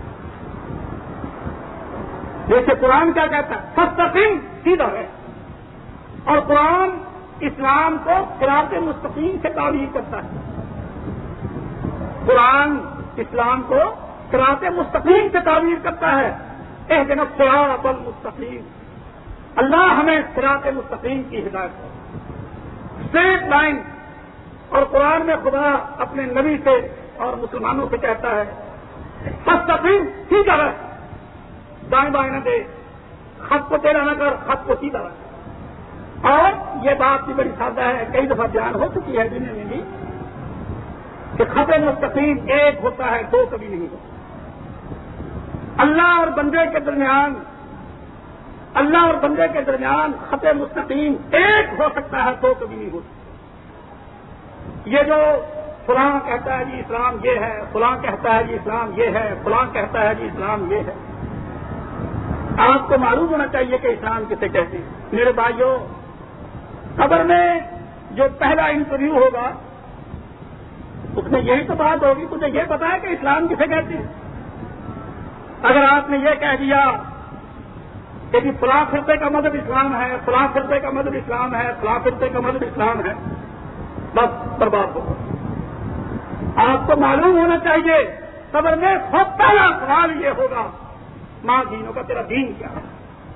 جیسے قرآن کیا کہتا ہے؟ فاستقم، سیدھا ہے، اور قرآن اسلام کو صراط مستقیم سے تعبیر کرتا ہے۔ قرآن اسلام کو صراط مستقیم سے تعبیر کرتا ہے، اہدنا الصراط المستقیم۔ اللہ ہمیں صراط مستقیم کی ہدایت کرے، اسٹریٹ لائن۔ اور قرآن میں خدا اپنے نبی سے اور مسلمانوں سے کہتا ہے فاستقم، سیدھا رہ، دائیں بائیں نہ دے، خط کو ٹیڑھا نہ کر، خط کو سیدھا رکھ۔ اور یہ بات بھی بڑی سادہ ہے، کئی دفعہ بیان ہو چکی ہے دنیا میں بھی، کہ خط مستقیم ایک ہوتا ہے، دو کبھی نہیں ہوتا۔ اللہ اور بندے کے درمیان، اللہ اور بندے کے درمیان خط مستقیم ایک ہو سکتا ہے، دو کبھی نہیں ہوتا۔ یہ جو فلاں کہتا ہے جی اسلام یہ ہے، فلاں کہتا ہے جی اسلام یہ ہے، فلاں کہتا ہے جی اسلام یہ ہے، آپ کو معلوم ہونا چاہیے کہ اسلام کسے کہتے ہیں۔ میرے بھائیوں، قبر میں جو پہلا انٹرویو ہوگا اس میں یہی تو بات ہوگی، تجھے یہ پتا ہے کہ اسلام کسے کہتے ہیں؟ اگر آپ نے یہ کہہ دیا کہ جی فلاں فرقے کا مذہب اسلام ہے، فلاں فرقے کا مذہب اسلام ہے، فلاں فرقے کا مذہب اسلام ہے، بس برباد ہوگا۔ آپ کو معلوم ہونا چاہیے قبر میں سب پہلا سوال یہ ہوگا ماں دینوں کا تیرا دین کیا ہے؟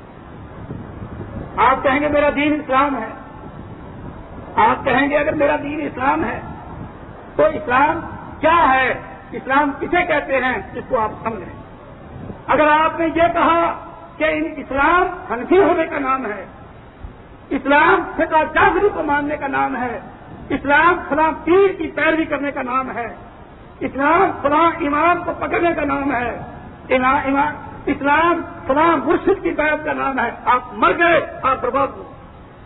آپ کہیں گے میرا دین اسلام ہے، آپ کہیں گے اگر میرا دین اسلام ہے تو اسلام کیا ہے، اسلام کسے کہتے ہیں، اس کو آپ سمجھیں۔ اگر آپ نے یہ کہا کہ اسلام حنفی ہونے کا نام ہے، اسلام فقہ جعفری کو ماننے کا نام ہے، اسلام فلاں پیر کی پیروی کرنے کا نام ہے، اسلام فلاں امام کو پکڑنے کا نام ہے، اسلام فلاں مرشد کی بیعت کا نام ہے، آپ مر گئے، آپ برباد ہو۔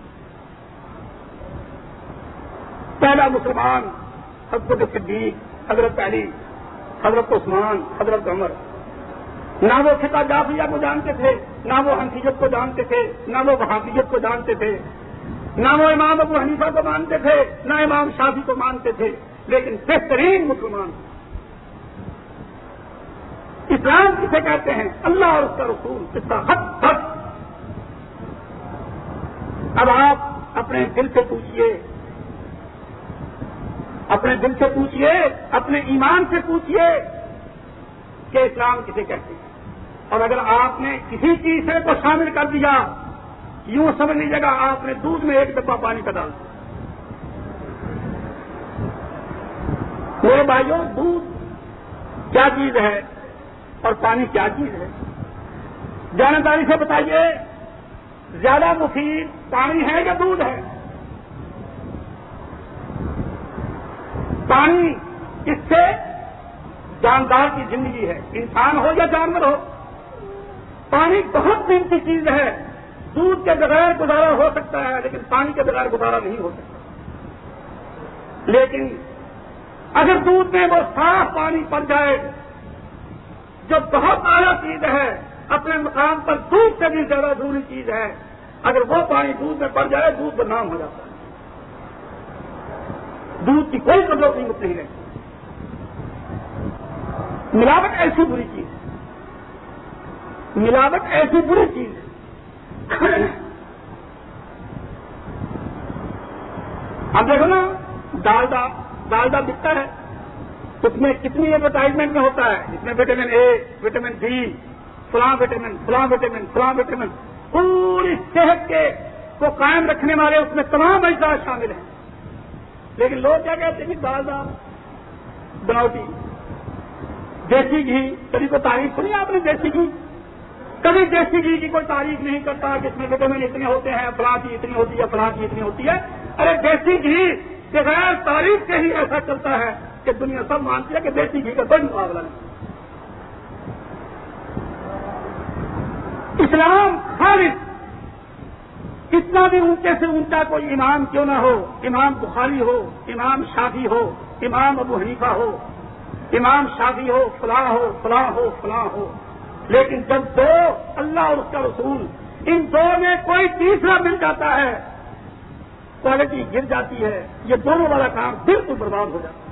پہلا مسلمان حضرت صدیق، حضرت علی، حضرت عثمان، حضرت عمر، نہ وہ فقہ جعفریہ کو جانتے تھے، نہ وہ حنفیت کو جانتے تھے، نہ وہ وہابیت کو جانتے تھے، نہ وہ امام ابو حنیفہ کو مانتے تھے، نہ امام شافعی کو مانتے تھے، لیکن بہترین مسلمان۔ اسلام کسے کہتے ہیں؟ اللہ اور اس کا رسول، اس کا حق حق۔ اب آپ اپنے دل سے پوچھئے، اپنے دل سے پوچھئے، اپنے ایمان سے پوچھئے کہ اسلام کسے کہتے ہیں۔ اور اگر آپ نے کسی چیز کو شامل کر دیا، یوں سمجھ لیجیے گا آپ نے دودھ میں ایک ڈبہ پانی کا ڈال دیا۔ میرے بھائیوں، دودھ کیا چیز ہے اور پانی کیا چیز ہے؟ جانکاری سے بتائیے، زیادہ مفید پانی ہے یا دودھ ہے؟ پانی اس سے جاندار کی زندگی ہے، انسان ہو یا جانور ہو۔ پانی بہت قیمتی چیز ہے، دودھ کے بغیر گزارا ہو سکتا ہے لیکن پانی کے بغیر گزارا نہیں ہو سکتا۔ لیکن اگر دودھ میں وہ صاف پانی پڑ جائے جو بہت اعلیٰ چیز ہے، اپنے مقام پر دودھ سے بھی زیادہ ضروری چیز ہے، اگر وہ پانی دودھ میں پڑ جائے دودھ بدنام ہو جاتا ہے، دودھ کی کوئی قدر و قیمت نہیں رہتی۔ ملاوٹ ایسی بری چیز ہے، ملاوٹ ایسی بری چیز ہے۔ اب دیکھو نا، ڈالڈا بکتا ہے، اس میں کتنی ایڈورٹائزمنٹ میں ہوتا ہے، اس میں وٹامن اے، وٹامن ڈی، فلاں وٹامن، فلاں وٹامن، فلاں وٹامن، پوری صحت کے کو قائم رکھنے والے اس میں تمام اجزاء شامل ہیں۔ لیکن لوگ کیا کہتے ہیں کہ ڈالڈا بناوٹی، دیسی گھی، کبھی کوئی تعریف سنی آپ نے دیسی گھی؟ کبھی دیسی گھی کی کوئی تعریف نہیں کرتا کہ اس میں وٹامن اتنے ہوتے ہیں، فلاں چیز اتنی ہوتی ہے، فلاں چیز اتنی ہوتی ہے۔ ارے دیسی گھی بغیر تعریف کے ہی ایسا چلتا ہے کہ دنیا سب مانتی ہے کہ دیسی گھی کا کوئی مقابلہ نہیں۔ اسلام خالص، کتنا بھی اونچے سے اونچا کوئی امام کیوں نہ ہو، امام بخاری ہو، امام شافعی ہو، امام ابو حنیفہ ہو، امام شافعی ہو، فلاں ہو، فلاں ہو، فلاں ہو، لیکن جب دو اللہ اور اس کا رسول، ان دو میں کوئی تیسرا مل جاتا ہے، کوالٹی گر جاتی ہے، یہ دونوں والا کام بالکل برباد ہو جاتا ہے۔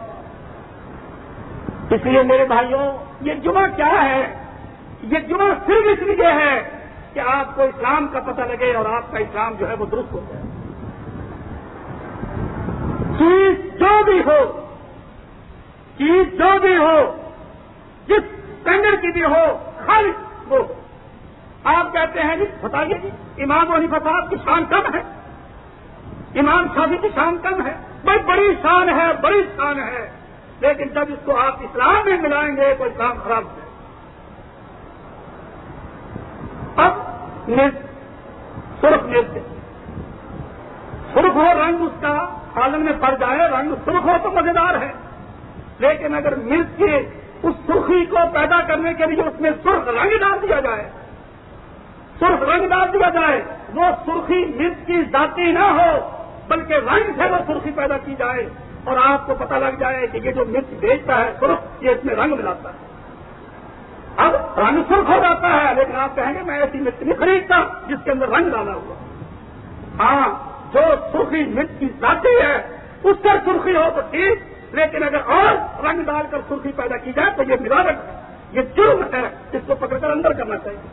اس لیے میرے بھائیوں، یہ جمعہ کیا ہے؟ یہ جمعہ صرف اس لیے ہے کہ آپ کو اسلام کا پتہ لگے اور آپ کا اسلام جو ہے وہ درست ہو جائے۔ چیز جو بھی ہو، چیز جو بھی ہو، جس اسٹینڈرڈ کی بھی ہو، خالص وہ ہو۔ آپ کہتے ہیں جی بتائیے جی امام ابو حنیفہ صاحب کی شان کم ہے، امام شافعی کی شان کم ہے؟ بڑی شان ہے، بڑی شان ہے، لیکن جب اس کو آپ اسلام میں ملائیں گے تو اسلام خراب ہو جائے۔ اب مرچ، سرخ مرچ، سرخ ہو رنگ اس کا سالن میں پڑ جائے، رنگ سرخ ہو تو مزیدار ہے، لیکن اگر مرچ کے اس سرخی کو پیدا کرنے کے لیے اس میں سرخ رنگ ڈال دیا جائے، سرخ رنگ ڈال دیا جائے، وہ سرخی مرچ کی ذاتی نہ ہو بلکہ رنگ سے وہ سرخی پیدا کی جائے اور آپ کو پتہ لگ جائے کہ یہ جو مرچ بیچتا ہے سرخ، یہ اس میں رنگ ملاتا ہے، اب رنگ سرخ ہو جاتا ہے، لیکن آپ کہیں گے میں ایسی مرچ نہیں خریدتا جس کے اندر رنگ ڈالا ہوا۔ ہاں، جو سرخی مرچ کی ذاتی ہے اس پر سرخی ہو تو ٹھیک، لیکن اگر اور رنگ ڈال کر سرخی پیدا کی جائے تو یہ ملاوٹ ہے۔ یہ جرم ہے، اس کو پکڑ کر اندر کرنا چاہیے۔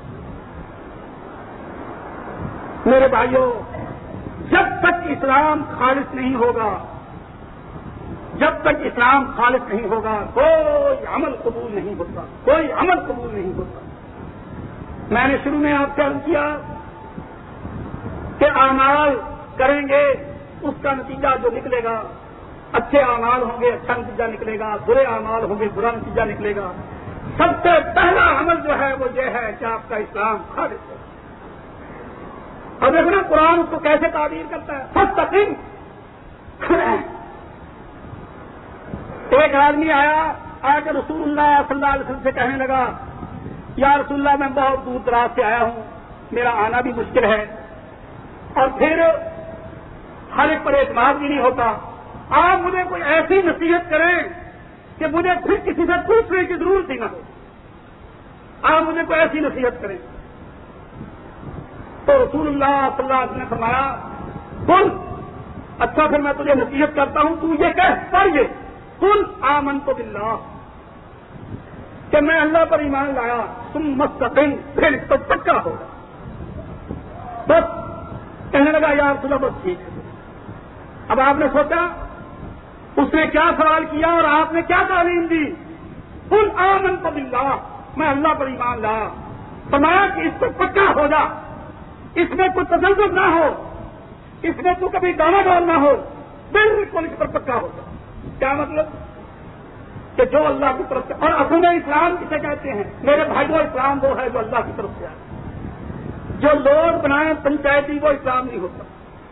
میرے بھائیوں، جب تک اسلام خالص نہیں ہوگا، جب تک اسلام خالص نہیں ہوگا، کوئی عمل قبول نہیں ہوتا، کوئی عمل قبول نہیں ہوتا۔ میں نے شروع میں آپ سے عرض کیا کہ اعمال کریں گے، اس کا نتیجہ جو نکلے گا، اچھے اعمال ہوں گے اچھا نتیجہ نکلے گا، برے اعمال ہوں گے برا نتیجہ نکلے گا۔ سب سے پہلا عمل جو ہے وہ یہ ہے کہ آپ کا اسلام خالص ہے۔ اور دیکھنا قرآن اس کو کیسے تعبیر کرتا ہے، فاستقم، ایک آدمی آیا، آ کے رسول اللہ صلی اللہ علیہ وسلم سے کہنے لگا، یا رسول اللہ میں بہت دور دراز سے آیا ہوں، میرا آنا بھی مشکل ہے، اور پھر ہر ایک پر اعتماد بھی نہیں ہوتا، آپ مجھے کوئی ایسی نصیحت کریں کہ مجھے پھر کسی سے پوچھنے کی ضرورت ہی نہ ہو، آپ مجھے کوئی ایسی نصیحت کریں۔ تو رسول اللہ صلی اللہ علیہ وسلم نے فرمایا، قل، اچھا پھر میں تجھے نصیحت کرتا ہوں، تو یہ کہہ پڑھ، یہ قل آمنت باللہ، کہ میں اللہ پر ایمان لایا، تم مستقم، پھر اس کو پکا ہوگا۔ بس کہنے لگا یا رسول اللہ بس ٹھیک ہے۔ اب آپ نے سوچا اس نے کیا سوال کیا اور آپ نے کیا تعلیم دی، قل آمنت باللہ، میں اللہ پر ایمان لایا، فرمایا کہ اس کو پکا ہو جا، اس میں کوئی تزلزل نہ ہو، اس میں تو کبھی دانا ڈال نہ ہو، بالکل اس پر پکا ہو جا۔ کیا مطلب کہ جو اللہ کی طرف سے، اور اصل میں اسلام کسے کہتے ہیں میرے بھائیوں، اسلام وہ ہے جو اللہ کی طرف سے آئے۔ جو لوگ بنائیں پنچایتی وہ اسلام نہیں ہوتا،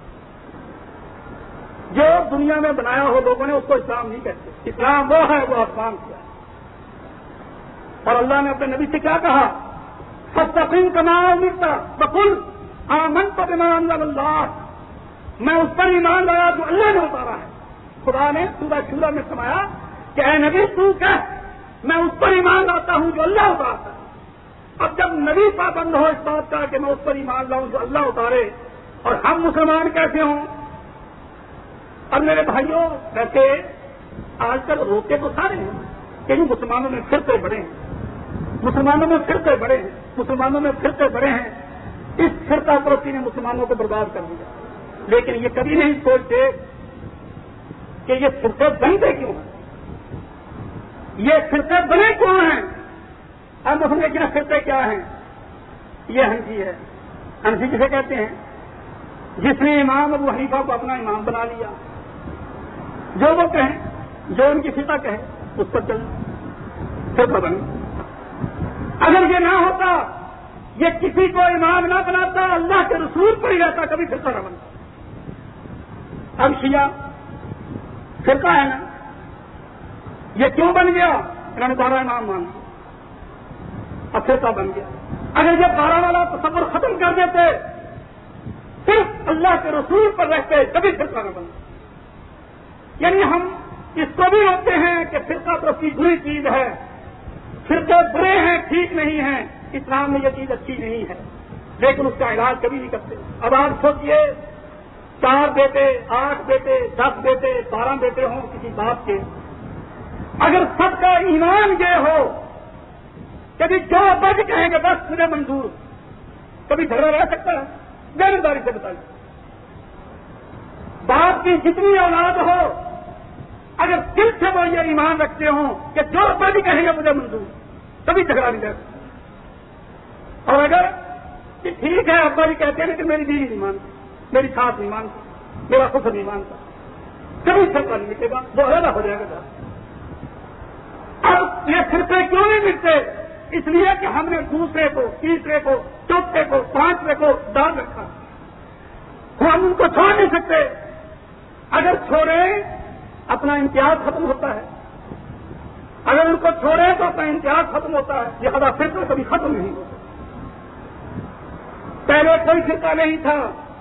جو دنیا میں بنایا ہو لوگوں نے اس کو اسلام نہیں کہتے۔ اسلام وہ ہے جو آسمان سے آئے۔ اور اللہ نے اپنے نبی سے کیا کہا، فاستقم کما امرت وقل آمنت بما انزل اللہ، میں اس پر ایمان لایا جو اللہ نے اتارا ہے۔ خدا نے سورہ شورى میں فرمایا کہ اے نبی تو کہہ میں اس پر ایمان لاتا ہوں جو اللہ اتارتا ہے۔ اب جب نبی پابند ہو اس بات کا کہ میں اس پر ایمان لاؤں جو اللہ اتارے، اور ہم مسلمان کیسے ہوں؟ اور میرے بھائیوں، ویسے آج کل روکے تو سارے ہیں کہ مسلمانوں میں فرقے بڑے ہیں، مسلمانوں میں فرقے بڑے ہیں، مسلمانوں میں فرقے بڑے ہیں، اس فرقہ پرستی نے مسلمانوں کو برباد کر دیا۔ لیکن یہ کبھی نہیں سوچتے کہ یہ فرقے بنتے کیوں ہیں، یہ فرقے بنے کیوں ہیں۔ ہم سمجھے کہ فرقے کیا ہیں، یہ حنفی ہے۔ حنفی کسے کہتے ہیں؟ جس نے امام ابو حنیفہ کو اپنا امام بنا لیا، جو وہ کہیں، جو ان کی فقہ کہے اس پر چل، فرقہ بنے۔ اگر یہ نہ ہوتا، یہ کسی کو امام نہ بناتا، اللہ کے رسول پر ہی رہتا، کبھی فرقہ نہ بنتا۔ اب شیعہ فرقہ ہے نا، یہ کیوں بن گیا؟ انہوں نے 12 امام مان لیا، اب فرقہ بن گیا۔ اگر یہ 12 والا تصور ختم کر دیتے، صرف اللہ کے رسول پر رہتے، کبھی فرقہ نہ بنتا۔ یعنی ہم اس کو بھی روکتے ہیں کہ فرقہ پرستی بری چیز ہے، فرقے برے ہیں، ٹھیک نہیں ہیں، اسلام میں یہ چیز اچھی نہیں ہے، لیکن اس کا علاج کبھی نہیں کرتے۔ اب آپ سوچئے 4 بیٹے، 8 بیٹے، 10 بیٹے، 12 بیٹے ہوں کسی باپ کے، اگر سب کا ایمان یہ ہو کبھی جو بج کہیں گے بس مجھے منظور، کبھی جھگڑا رہ سکتا ہے؟ ذمہ سے بتائیے۔ باپ کی جتنی اولاد ہو، اگر دل سے وہ یہ ایمان رکھتے ہوں کہ جو بج کہیں گے مجھے منظور، کبھی جھگڑا نہیں رہ سکتا۔ اور اگر کہ ٹھیک ہے ابا بھی کہتے ہیں لیکن میری بیوی نہیں مانتی، میری ساس نہیں مانتی، میرا خود نہیں مانتا، کبھی فرقہ نہیں مٹے گا، وہ علیحدہ ہو جائے گا۔ اب یہ فرقے کیوں نہیں مٹتے؟ اس لیے کہ ہم نے دوسرے کو، تیسرے کو، چوتھے کو، 5ویں کو ڈال رکھا، ہم ان کو چھوڑ نہیں سکتے۔ اگر چھوڑیں اپنا امتیاز ختم ہوتا ہے، اگر ان کو چھوڑیں تو اپنا امتیاز ختم ہوتا ہے، لہذا فرقہ کبھی ختم نہیں ہوتا۔ پہلے کوئی فرقہ نہیں تھا،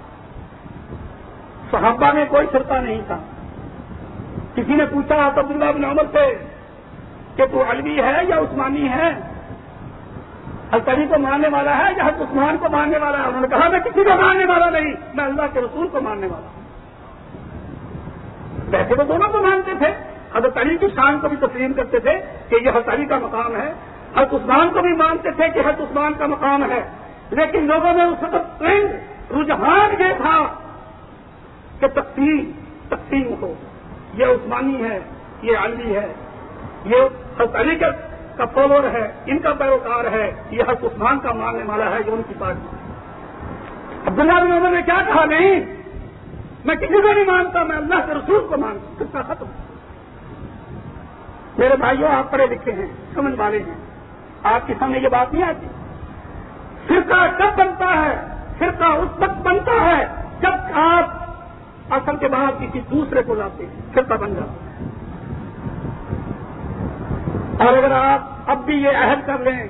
صحابہ میں کوئی فرقہ نہیں تھا۔ کسی نے پوچھا عبداللہ بن عمر سے کہ تو علوی ہے یا عثمانی ہے، حضرت علی کو ماننے والا ہے یا حضرت عثمان کو ماننے والا ہے؟ انہوں نے کہا میں کسی کو ماننے والا نہیں، میں اللہ کے رسول کو ماننے والا ہوں۔ ویسے تو دونوں کو مانتے تھے، حضرت علی کی شان کو بھی تسلیم کرتے تھے کہ یہ حضرت علی کا مقام ہے، حضرت عثمان کو بھی مانتے تھے کہ حضرت عثمان کا مقام ہے، لیکن لوگوں میں اس وقت ٹرینڈ رجحان یہ تھا کہ تقسیم ہو، یہ عثمانی ہے، یہ علی ہے، یہ حضرت علی کا فالوور ہے، ان کا پیروکار ہے، یہ حضرت عثمان کا ماننے والا ہے، یہ ان کی پارٹی ہے۔ عبداللہ بن عمر نے کیا کہا؟ نہیں، میں کسی کو نہیں مانتا، میں اللہ کے رسول کو مانتا ہوں، ختم۔ میرے بھائیوں، آپ پڑھے لکھے ہیں، سمجھ والے ہیں، آپ کی سامنے یہ بات نہیں آتی۔ فرقہ کب بنتا ہے؟ فرقہ اس وقت بنتا ہے جب آپ اصل کے بعد کسی دوسرے کو لاتے ہیں، فرقہ بن جاتا ہے۔ اور اگر آپ اب بھی یہ عہد کر لیں،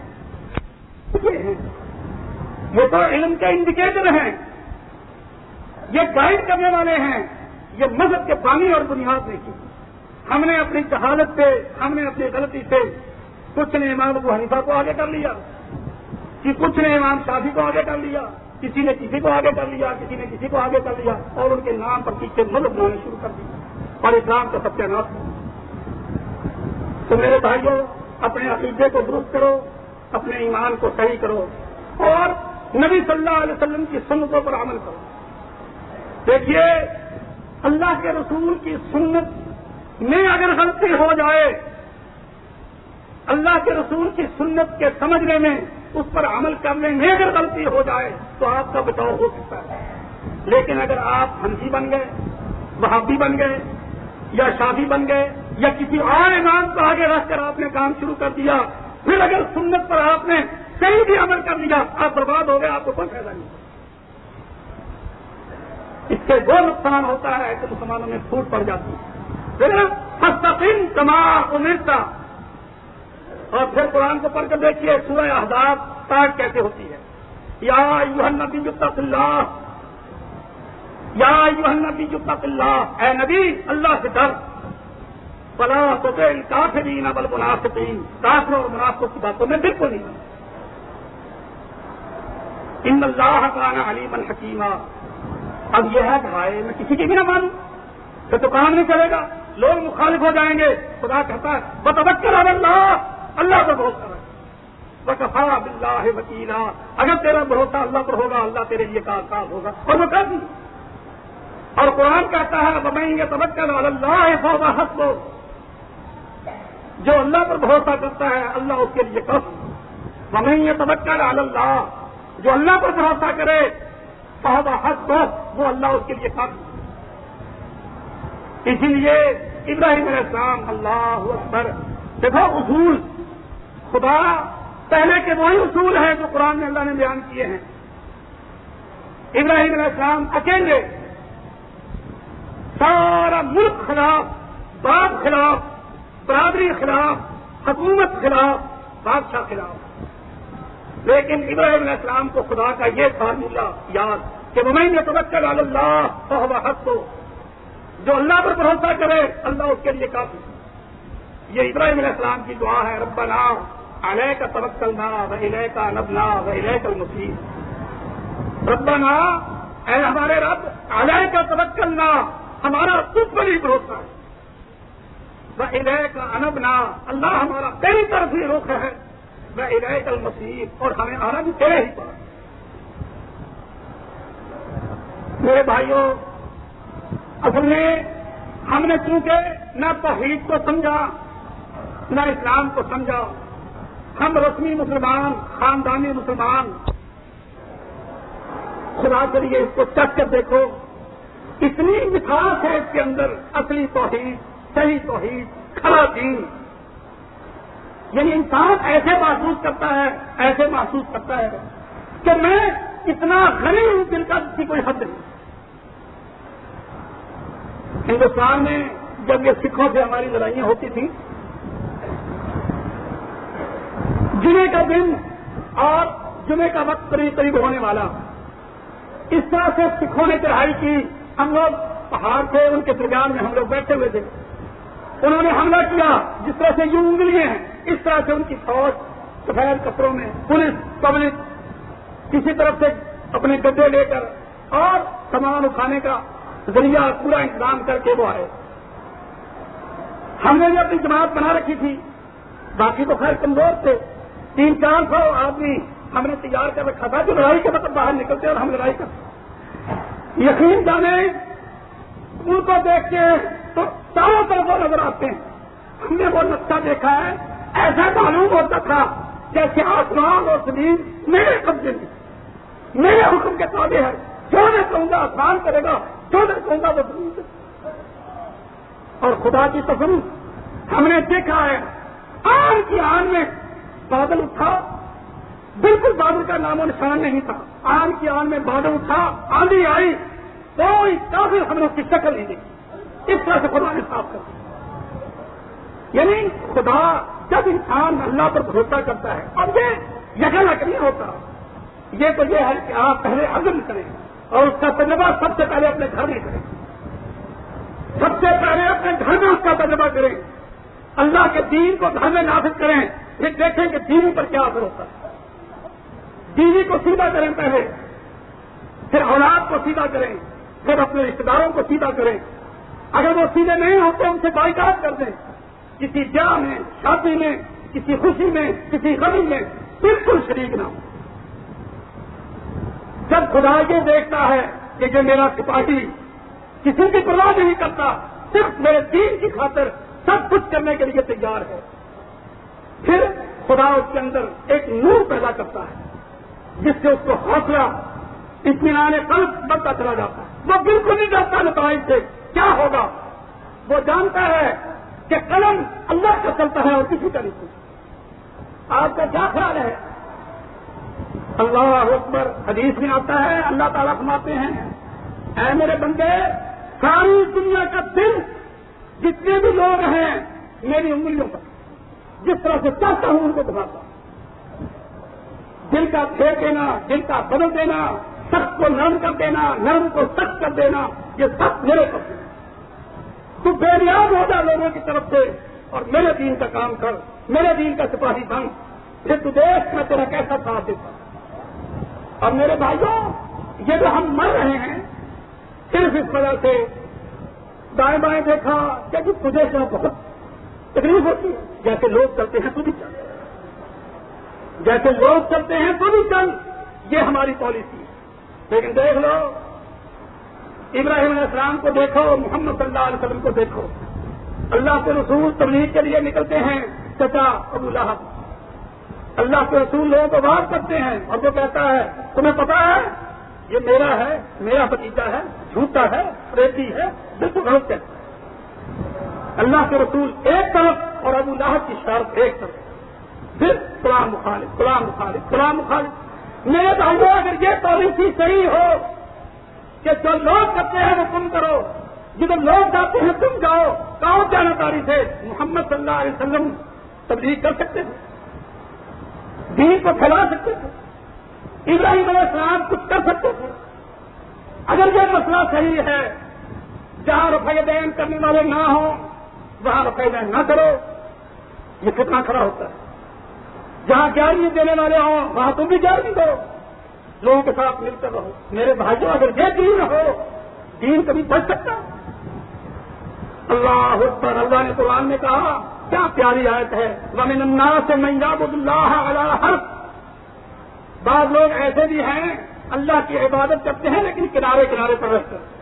یہ تو علم کے انڈیکیٹر ہیں، یہ گائیڈ کرنے والے ہیں، یہ مذہب کے بانی اور بنیاد نہیں کی۔ ہم نے اپنی جہالت سے، ہم نے اپنی غلطی سے کچھ نے امام ابو حنیفہ کو آگے کر لیا، کہ کچھ نے امام شافعی کو آگے کر لیا، کسی نے کسی کو آگے کر لیا، کسی نے کسی کو آگے کر لیا، اور ان کے نام پر پیچھے مذہب بنانے شروع کر دیا اور اسلام کا ستیہ ناش کیا۔ تو میرے بھائیوں، اپنے عقیدے کو درست کرو، اپنے ایمان کو صحیح کرو، اور نبی صلی اللہ علیہ وسلم کی سنتوں پر عمل کرو۔ دیکھیے، اللہ کے رسول کی سنت میں اگر غلطی ہو جائے، اللہ کے رسول کی سنت کے سمجھنے میں، اس پر عمل کرنے میں اگر غلطی ہو جائے تو آپ کا بچاؤ ہو سکتا ہے۔ لیکن اگر آپ حنفی بن گئے، وہابی بن گئے، یا شافعی بن گئے، یا کسی اور امام کو آگے رکھ کر آپ نے کام شروع کر دیا، پھر اگر سنت پر آپ نے صحیح بھی عمل کر لیا، آپ برباد ہو گئے، آپ کو کوئی فائدہ نہیں۔ اس سے وہ نقصان ہوتا ہے کہ مسلمانوں میں پھوٹ پڑ جاتی ہے۔ فاستقم کما امرت، اور پھر قرآن کو پڑھ کر دیکھیے، سورہ احزاب اسٹارٹ کیسے ہوتی ہے۔ یا ایھا النبی اتق اللہ، یا ایھا النبی اتق اللہ، اے نبی اللہ سے ڈر، فلا تطع الکافرین والمنافقین، کافروں اور منافقوں کی باتوں میں بالکل نہیں۔ ان اللہ کان علیما حکیما۔ اب یہ ہے بھائی، میں کسی کی بھی نہ مانوں پھر تو کام نہیں چلے گا، لوگ مخالف ہو جائیں گے۔ خدا کہتا ہے وتوکل علی اللہ، اللہ پر بھروسہ رکھ، وکفی باللہ وکیلا، اگر تیرا بھروسہ اللہ پر ہوگا، اللہ تیرے لیے کارساز ہوگا، اور وہ کافی۔ اور قرآن کہتا ہے ومن یتوکل علی اللہ فہو حسبہ، جو اللہ پر بھروسہ کرتا ہے اللہ اس کے لیے کافی۔ ومن یتوکل علی اللہ، جو اللہ پر بھروسہ کرے فہو حسبہ، وہ اللہ اس کے لیے کافی۔ اسی لیے ابراہیم علیہ السلام، اللہ اکبر، دیکھو اصول خدا پہلے کے وہی اصول ہیں جو قرآن میں اللہ نے بیان کیے ہیں۔ ابراہیم علیہ السلام اکیلے، سارا ملک خلاف، باپ خلاف، برادری خلاف، حکومت خلاف، بادشاہ خلاف، لیکن ابراہیم علیہ السلام کو خدا کا یہ فارمولہ یاد کہ ومن یتوکل علی اللہ فہو حسبہ، جو اللہ پر بھروسہ کرے اللہ اس کے لیے کافی۔ یہ ابراہیم علیہ السلام کی دعا ہے، ربنا علیک توکلنا والیک انبنا والیک المصیر۔ ربنا، اے ہمارے رب، علیک توکلنا، ہمارا تجھ پر ہی بھروسہ ہے، والیک انبنا، اللہ ہمارا تیری طرف ہی رخ ہے، والیک المصیر، اور ہمیں آنا بھی تیرے ہی پر۔ میرے بھائیوں، اصل میں ہم نے چونکہ نہ توحید کو سمجھا نہ اسلام کو سمجھا، ہم رسمی مسلمان، خاندانی مسلمان، خدا کے لیے اس کو چکھ کر دیکھو، اتنی مٹھاس ہے اس کے اندر، اصلی توحید، صحیح توحید، کھڑا دین۔ یعنی انسان ایسے محسوس کرتا ہے کہ میں اتنا غنی ہوں، دل کا اس کی کوئی حد نہیں۔ ہندوستان میں جب یہ سکھوں سے ہماری لڑائیاں ہوتی تھیں، جمعے کا دن اور جمعے کا وقت قریب قریب ہونے والا، اس طرح سے سکھوں نے چڑھائی کی، ہم لوگ پہاڑ تھے، ان کے درمیان میں ہم لوگ بیٹھے ہوئے تھے، انہوں نے حملہ کیا، جس طرح سے یوں انگلیاں ہیں، اس طرح سے ان کی فوج سفید کپڑوں میں، پولیس، پبلک کسی طرف سے اپنے گڈے لے کر اور سامان اٹھانے کا ذریعہ پورا انتظام کر کے وہ آئے۔ ہم نے بھی اپنی جماعت بنا رکھی تھی، باقی تو خیر کمزور تھے، 300-400 آدمی ہم نے تیار کر رکھا تھا جو لڑائی کے وقت باہر نکلتے اور ہم لڑائی کرتے. یقین جانے ان کو دیکھتے ہیں تو چاروں طرف وہ نظر آتے ہیں. ہم نے وہ نقشہ دیکھا ہے, ایسا معلوم ہوتا تھا جیسے آسمان اور زمین میرے قبضے میں, میرے حکم کے تابع ہے. جو میں کہوں گا آسمان کرے گا, جو میں کہوں گا وہ زمین کرے گا. اور خدا کی قسم ہم نے دیکھا ہے آن کی آن میں بادل اٹھا, بالکل بادل کا نام و نشان نہیں تھا. آن کی آن میں بادل اٹھا, آندھی آئی, کوئی کافر ہم نے اس کی شکل نہیں دیکھی. اس طرح سے خدا نے صاف کر دیا. یعنی خدا جب انسان اللہ پر بھروسہ کرتا ہے, اب یہ یکلک نہیں ہوتا, یہ تو یہ ہے کہ آپ پہلے عزم کریں اور اس کا تجربہ سب سے پہلے اپنے گھر میں کریں. سب سے پہلے اپنے گھر میں اس کا تجربہ کریں, اللہ کے دین کو گھر میں نافذ کریں, پھر دیکھیں کہ دین پر کیا اثر ہوتا ہے. بیوی کو سیدھا کریں پہلے, پھر اولاد کو سیدھا کریں, پھر اپنے رشتے داروں کو سیدھا کریں. اگر وہ سیدھے نہیں ہوتے ان سے بائیکاٹ کر دیں. کسی بیاہ میں, شادی میں, کسی خوشی میں, کسی غمی میں بالکل شریک نہ ہو. جب خدا یہ دیکھتا ہے کہ یہ میرا سپاہی کسی کی پرواہ نہیں کرتا, صرف میرے دین کی خاطر سب کچھ کرنے کے لیے تیار ہے, پھر خدا اس کے اندر ایک نور پیدا کرتا ہے جس سے اس کو حوصلہ, اطمینان قلب بڑھتا چلا جاتا ہے. وہ بالکل نہیں ڈرتا نتائج سے کیا ہوگا. وہ جانتا ہے کہ قلم اللہ کا چلتا ہے اور کسی کا نہیں چلتا. آپ کا کیا خیال ہے؟ اللہ اکبر. حدیث میں آتا ہے اللہ تعالیٰ فرماتے ہیں اے میرے بندے, ساری دنیا کا دل جتنے بھی لوگ ہیں میری انگلیوں پر جس طرح سے چاہتا ہوں ان کو دکھاتا ہوں. دل کا پھیر دینا, دل کا بدل دینا, سخت کو نرم کر دینا, نرم کو سخت کر دینا, یہ سب میرے پر ہے. تو بے نیاز ہو جا لوگوں کی طرف سے اور میرے دین کا کام کر, میرے دین کا سپاہی بن, پھر تو دیکھ میں تیرا کیسا ساتھ دیتا. اور میرے بھائیوں, یہ جو ہم مر رہے ہیں صرف اس وجہ سے دائیں بائیں دیکھا کہ تجھے سے بہت تکلیف ہوتی ہے. جیسے لوگ چلتے ہیں تو بھی چل, جیسے لوگ چلتے ہیں تو بھی چل, یہ ہماری پالیسی ہے. لیکن دیکھ لو ابراہیم علیہ السلام کو دیکھو, محمد صلی اللہ علیہ وسلم کو دیکھو. اللہ کے رسول تبلیغ کے لیے نکلتے ہیں, چچا ابو لہب. اللہ کے رسول لوگوں کو بات کرتے ہیں اور وہ کہتا ہے تمہیں پتا ہے یہ میرا ہے, میرا بھتیجا ہے, جھوٹا ہے, فریبی ہے, بالکل غلط کہتا ہے. اللہ کے رسول ایک طرف اور ابو لہب کی شرط ایک طرف, پھر قرآن مخالف, قرآن مخالف, قرآن مخالف. میرے بھائیوں اگر یہ پالیسی صحیح ہو کہ جو لوگ کرتے ہیں وہ تم کرو, جدھر لوگ جاتے ہیں تم جاؤ, کہاں جانکاری سے محمد صلی اللہ علیہ وسلم تبلیغ کر سکتے تھے, دین کو پھیلا سکتے تھے, ابراہیم علیہ السلام کچھ کر سکتے تھے. اگر یہ مسئلہ صحیح ہے, جہاں رفع دین کرنے والے نہ ہوں وہاں رفع دین نہ کرو, یہ کتنا کھڑا ہوتا ہے. جہاں گیارہویں دینے والے ہوں وہاں تم بھی گیارہویں دو, لوگوں کے ساتھ مل کر رہو. میرے بھائیوں اگر یہ دین ہو, دین کبھی بچ سکتا. اللہ اکبر. اللہ نے قرآن میں کہا, کیا پیاری آیت ہے, وَمِنَ النَّاسِ مَن يَعْبُدُ اللَّهَ عَلَىٰ حَرْفٍ. بعض لوگ ایسے بھی ہیں اللہ کی عبادت کرتے ہیں لیکن کنارے کنارے پر رہتے ہیں.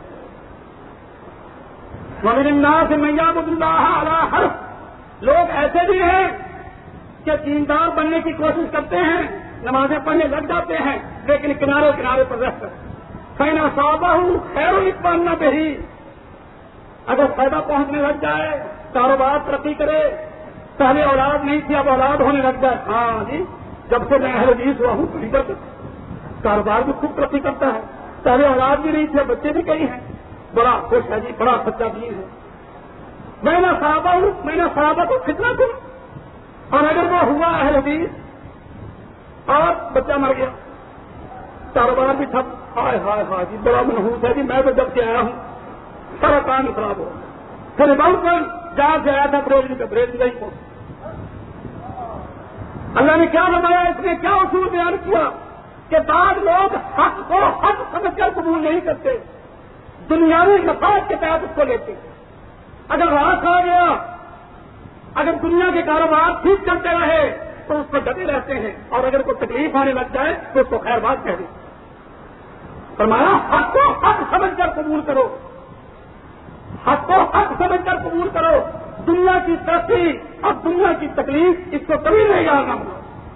وَمِنَ النَّاسِ مَن يَعْبُدُ اللَّهَ عَلَىٰ حَرْفٍ. لوگ ایسے بھی ہیں کہ دیندار بننے کی کوشش کرتے ہیں, نمازیں پڑھنے لگ جاتے ہیں لیکن کنارے کنارے پر رہ کر. فَإِنْ أَصَابَهُ خَيْرٌ اطْمَأَنَّ بِهِ. اگر فائدہ پہنچنے لگ جائے, کاروبار ترقی کرے, پہلے اولاد نہیں تھی اب اولاد ہونے لگ جائے, ہاں جی جب سے میں اہل حدیث ہوا ہوں تبھی کرتا, کاروبار بھی خوب ترقی کرتا ہے. پہلے اولاد بھی نہیں تھی, بچے بھی کئی ہیں, بڑا خوش ہے جی, بڑا سچا دین ہے. میں نے صحابہ کو فتنہ دوں, اور اگر وہ ہوا اہل حدیث اور بچہ مر گیا, کاروبار بھی ٹھپ, ہائے ہائے ہائے جی بڑا منحوس ہے جی, میں تو جب سے آیا ہوں سارا کام خراب ہو. پھر بہت جہاں سے آیا تھا بریلوی کا, بریلوی نہیں پہنچا. اللہ نے کیا بتایا, اس نے کیا اصول بیان کیا کہ بعض لوگ حق کو حق سمجھ کر قبول نہیں کرتے, دنیاوی مفاد کے تحت اس کو لیتے. اگر راس آ گیا, اگر دنیا کے کاروبار ٹھیک چلتے رہے, تو اس پر ڈٹے رہتے ہیں، اور اگر کوئی تکلیف آنے لگ جائے تو اس کو خیر بات کہہ دیں۔ فرمایا حق کو حق سمجھ کر قبول کرو، حق کو حق سمجھ کر قبول کرو، دنیا کی ترقی اور دنیا کی تکلیف اس کو کبھی نہیں یاد رکھنا۔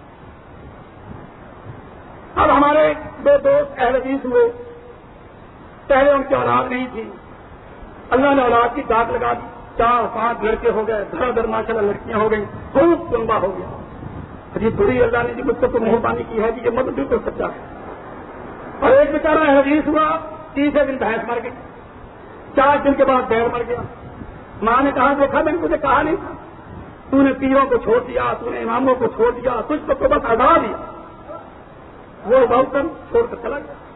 اب ہمارے دو دوست اہل حدیث ہوئے، پہلے ان کی اولاد نہیں تھی، اللہ نے اولاد کی داد لگا دی، 4-5 لڑکے ہو گئے، دھڑا دھڑ ماشاءاللہ لڑکیاں ہو گئی، خوب کنبا ہو گیا۔ حدیث تھوڑی اللہ نے جی مجھ سے تو مہربانی کی ہے کہ یہ مطلب بالکل سچا ہے۔ اور ایک بیچارہ حدیث ہوا، 30 دن بھینس مر گئی، 4 دن کے بعد بیر مر گیا۔ ماں نے کہا دیکھا میں نے تجھے کہا نہیں تھا، تو نے پیروں کو چھوڑ دیا، تو نے اماموں کو چھوڑ دیا، تجھ کو تو بس ادا دیا۔ وہ بہت چھوڑ کر چلا گیا۔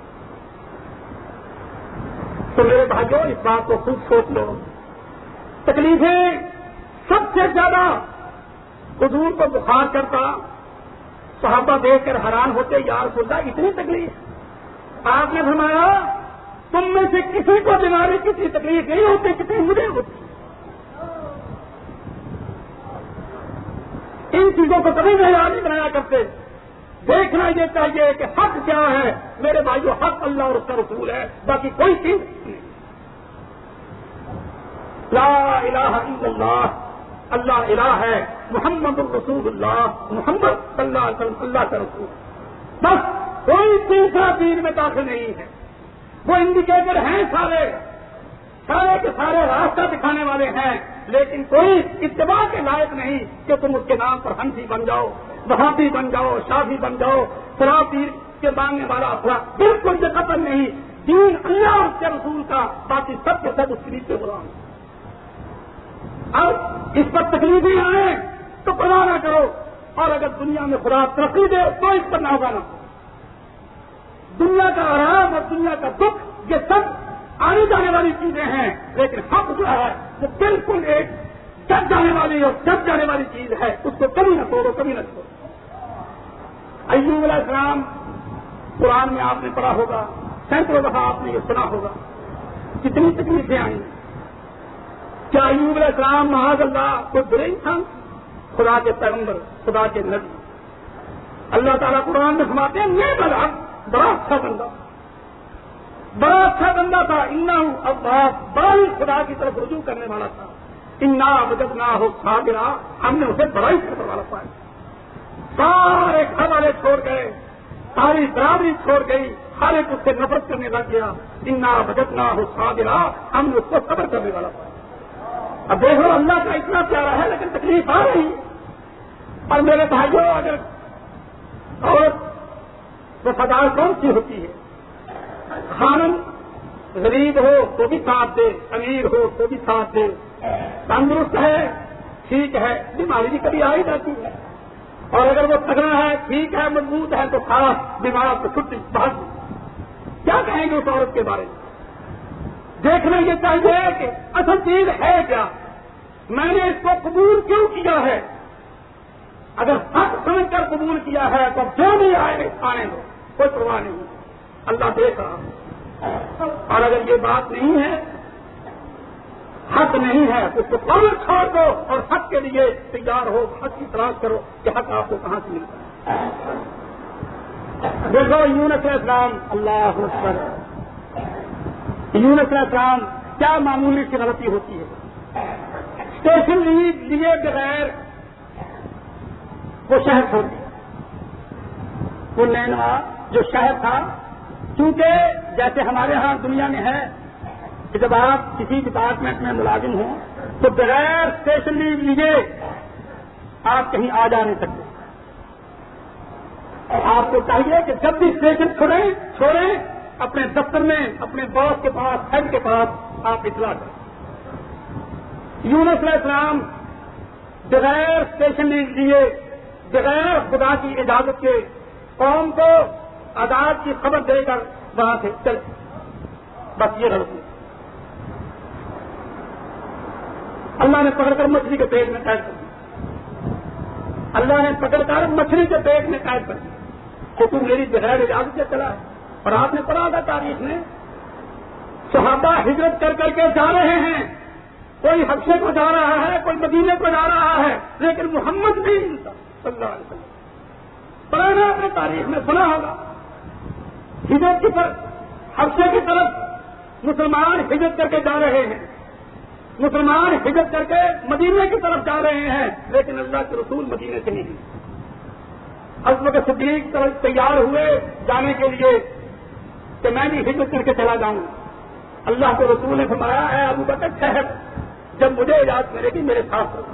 تو میرے بھائیوں اس بات کو خود سوچ لو، تکلیفیں سب سے زیادہ حضور کو بخار کرتا، صحابہ دیکھ کر حیران ہوتے، یا رسول اللہ اتنی تکلیف؟ آپ نے فرمایا تم میں سے کسی کو بیماری کسی تکلیف نہیں ہوتی کتنی مجھے ہوتی۔ ان چیزوں کو کبھی معیار نہیں بنایا کرتے۔ دیکھنا یہ چاہیے کہ حق کیا ہے میرے بھائیو، حق اللہ اور اس کا رسول ہے، باقی کوئی چیز نہیں۔ لا الہ الا اللہ، اللہ الہ ہے، محمد الرسول اللہ، محمد صلی اللہ علیہ وسلم اللہ کا رسول، بس کوئی تیسرا دین میں داخل نہیں ہے۔ وہ انڈیکیٹر ہیں سارے کے سارے راستہ دکھانے والے ہیں، لیکن کوئی اتباع کے لائق نہیں کہ تم اس کے نام پر حنفی بن جاؤ، وہابی بن جاؤ، شافعی بن جاؤ، فلاں پیر کے مانگنے والا افرا، بالکل یہ قتل نہیں۔ دین اللہ اور اس کے رسول کا، باقی سب کے سب اس کے نیچے غلام۔ اب اس پر تکلیفیں آئیں تو پرواہ نہ کرو، اور اگر دنیا میں خدا ترقی دے تو اس پر نہ ہوگانا۔ دنیا کا آرام اور دنیا کا دکھ یہ سب آنے جانے والی چیزیں ہیں، لیکن حق جو ہے وہ بالکل ایک جب جانے والی اور جب جانے والی چیز ہے، اس کو کبھی نہ توڑو، کبھی نہ چھوڑو۔ ایوب علیہ السلام قرآن میں آپ نے پڑھا ہوگا، سینکڑوں دفعہ آپ نے یہ سنا ہوگا، کتنی تکلیفیں آئیں۔ کیا ایوب علیہ السلام معاذ اللہ کوئی برے انسان؟ خدا کے پیغمبر، خدا کے نبی، اللہ تعالیٰ قرآن میں فرماتے ہیں نعم العبد، بڑا اچھا بندہ، بڑا اچھا بندہ تھا، انہ اواب، بڑا ہی خدا کی طرف رجوع کرنے والا تھا، انا وجدناہ صابرا، ہم نے اسے بڑا ہی صبر والا پایا۔ سارے گھر والے چھوڑ گئے، ساری برادری چھوڑ گئی، ہر ایک اس سے نفرت کرنے لگ گیا، انا وجدناہ صابرا، ہم نے اس کو صبر کرنے والا پایا۔ اب دیکھو اللہ کا اتنا پیارا ہے لیکن تکلیف آ رہی۔ اور میرے بھائیوں اگر عورت وفادار کون سی ہوتی ہے؟ خانم غریب ہو تو بھی ساتھ دے، امیر ہو تو بھی ساتھ دے، تندرست ہے ٹھیک ہے، بیماری بھی کبھی آ ہی جاتی ہے، اور اگر وہ تگڑا ہے ٹھیک ہے، مضبوط ہے تو خاص بیمار تو چھٹی بہت۔ کیا کہیں گے اس عورت کے بارے میں؟ دیکھنا یہ چاہیے کہ اصل چیز ہے کیا، میں نے اس کو قبول کیوں کیا ہے۔ اگر حق سمجھ کر قبول کیا ہے تو جو بھی آئے آنے دو، کوئی پرواہ نہیں، اللہ دیکھ رہا۔ اور اگر یہ بات نہیں ہے، حق نہیں ہے، تو اس کو قبول چھوڑ دو اور حق کے لیے تیار ہو، حق کی تلاش کرو کہ حق آپ کو کہاں سے ملتا ہے۔ دیکھو یونس علیہ السلام، اللہ اکبر، یونس علیہ السلام کیا معمولی سی غلطی ہوتی ہے، اسٹیشن لیے بغیر وہ شہر چھوڑ دیا۔ وہ نینوا جو شہر تھا، کیونکہ جیسے ہمارے ہاں دنیا میں ہے کہ جب آپ کسی ڈپارٹمنٹ میں ملازم ہوں تو بغیر اسٹیشن لیے آپ کہیں آ جا نہیں سکتے۔ آپ کو چاہیے کہ جب بھی اسٹیشن چھوڑیں اپنے دفتر میں، اپنے باس کے پاس، ہیڈ کے پاس آپ اطلاع کریں۔ یونس علیہ السلام بغیر اسٹیشن لیے، بغیر خدا کی اجازت کے قوم کو عذاب کی خبر دے کر وہاں سے چلے، بس یہ غلطی۔ اللہ نے پکڑ کر مچھلی کے پیٹ میں قید کر دیا، اللہ نے پکڑ کر مچھلی کے پیٹ میں قید کر دیا کہ تم میری بغیر اجازت سے چلا ہے۔ اور آپ نے پڑھا تھا تاریخ میں، صحابہ ہجرت کر کر کے جا رہے ہیں، کوئی حبشے کو جا رہا ہے، کوئی مدینے کو جا رہا ہے، لیکن محمد نہیں ملتا۔ صلی اللہ علیہ وسلم. پرانا اپنے تاریخ میں سنا ہوگا ہجرت کی طرف حبشے کی طرف مسلمان ہجرت کر کے جا رہے ہیں, مسلمان ہجرت کر کے مدینے کی طرف جا رہے ہیں, لیکن اللہ کے رسول مدینے سے نہیں. حضرت صدیق تیار ہوئے جانے کے لیے کہ میں بھی ہجرت کر کے چلا جاؤں. اللہ کے رسول نے فرمایا ہے ابو بکر ٹھہر, جب مجھے اجازت ملے گی میرے ساتھ ہوگا.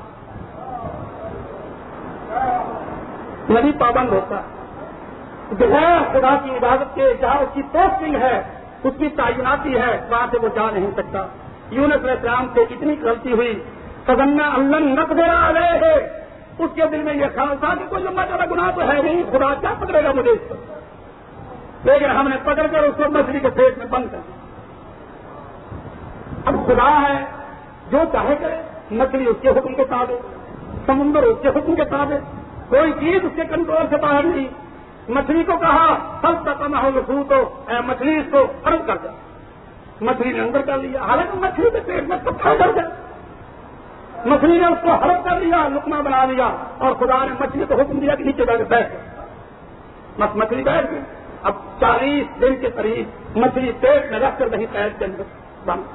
نبی پابند ہوتا جو ہے خدا کی عبادت کے, جہاں اس کی پوسٹنگ ہے, اس کی تعیناتی ہے, وہاں سے وہ جا نہیں سکتا. یونس علیہ السلام سے اتنی غلطی ہوئی, فغنّا اللہ نقدر علیہ, اس کے دل میں یہ خیال تھا کہ کوئی لمبا چوڑا گناہ تو ہے نہیں, خدا کیا پکڑے گا مجھے اس پر, لیکن ہم نے پکڑ کر اس کو مچھلی کے پیٹ میں بند کر دیا. اب خدا ہے جو چاہے کرے, مچھلی اس کے حکم کے تابع, سمندر اس کے حکم کے تابع, کوئی چیز اس کے کنٹرول سے باہر نہیں. مچھلی کو کہا سب تک نہ ہو لسو تو اے مچھلی اس کو فرض کر دیا, مچھلی نے اندر کر لیا, حالانکہ مچھلی کے پیٹ میں پتھر ڈر گیا, مچھلی نے اس کو ہڑپ کر لیا, لقمہ بنا لیا, اور خدا نے مچھلی کو حکم دیا کہ نیچے بیٹھ بیٹھ, بس مچھلی بیٹھ گئی. اب 40 دن کے قریب مچھلی پیٹ میں رکھ کر وہیں قید کے اندر بند.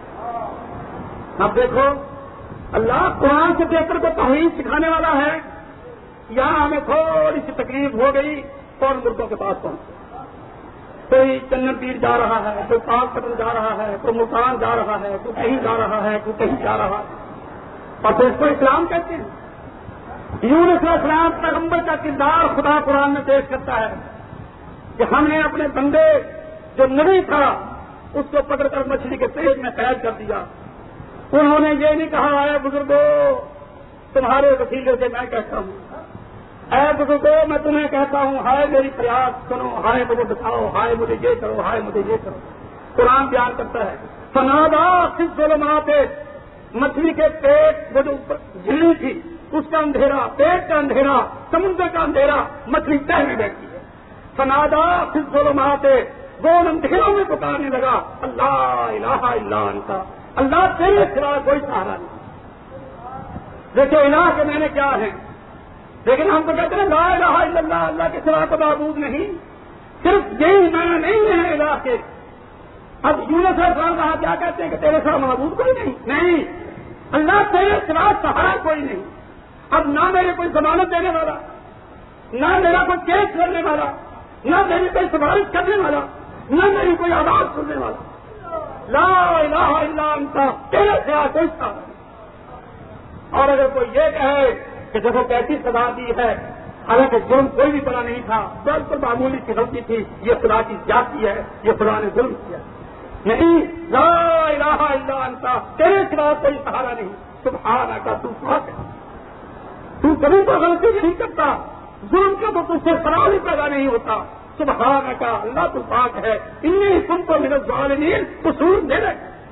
اب دیکھو اللہ قرآن سے دیکھ کر کو توحید سکھانے والا ہے. یہاں ہمیں تھوڑی سی تکلیف ہو گئی, فوراً مردوں کے پاس پہنچ, کوئی چندن پیر جا رہا ہے, کوئی پاک پٹن جا رہا ہے, کوئی ملتان جا رہا ہے, کوئی کہیں جا رہا ہے, کوئی کہیں جا رہا ہے, اور پھر اس کو اسلام کہتے ہیں. یونس علیہ السلام پیغمبر کا کردار خدا قرآن میں پیش کرتا ہے کہ ہم نے اپنے بندے جو نبی تھا اس کو پکڑ کر مچھلی کے پیٹ میں قید کر دیا. انہوں نے یہ نہیں کہا اے بزرگوں تمہارے وسیلے سے میں کہتا ہوں, اے بزرگوں میں تمہیں کہتا ہوں, ہائے میری فریاد سنو, ہائے مجھے بچاؤ, ہائے مجھے یہ کرو, ہائے مجھے یہ کرو. قرآن بیان کرتا ہے فنادا فی الظلمات, مچھلی کے پیٹ وہ جو جھیل تھی اس کا اندھیرا, پیٹ کا اندھیرا, سمندر کا اندھیرا, مچھلی تہ میں بیٹھی ہے. فنادا فی الظلمات, وہ اندھیروں میں پکارنے لگا اللہ الہ الا انت, اللہ تیرے سوا کوئی سہارا نہیں. دیکھو الہ کے میں نے کیا ہے, لیکن ہم تو کہتے ہیں لا الہ الا اللہ, اللہ کے سوا تو معبود نہیں. صرف یہی معنی نہیں ہے الہ کے. اب یونس علیہ السلام کہا کیا کہتے ہیں کہ تیرے سوا معبود کوئی نہیں, اللہ تیرے سوا سہارا کوئی نہیں. اب نہ میرے کوئی ضمانت دینے والا, نہ میرا کوئی کیس کرنے والا, نہ میری کوئی سفارش کرنے والا, نہ میری کوئی آواز سننے والا. لا الہ الا انت, تیرے سوا کوئی سہارا نہیں. اور اگر کوئی یہ کہے کہ دیکھو کیسی سزا دی ہے, حالانکہ جرم کوئی بھی بڑا نہیں تھا, بالکل معمولی سی غلطی تھی, یہ خدا کی زیادتی ہے, یہ خدا نے ظلم کیا. نہیں, لا الہ الا انت, تیرے سوا کوئی سہارا نہیں. سبحانک, تو پاک ہے, تو کبھی تو غلطی نہیں کرتا, ظلم کا تو تجھ سے سوال ہی پیدا نہیں ہوتا. سبحانک, اللہ تو پاک ہے. انی کنت من الظالمین, قصور میرا.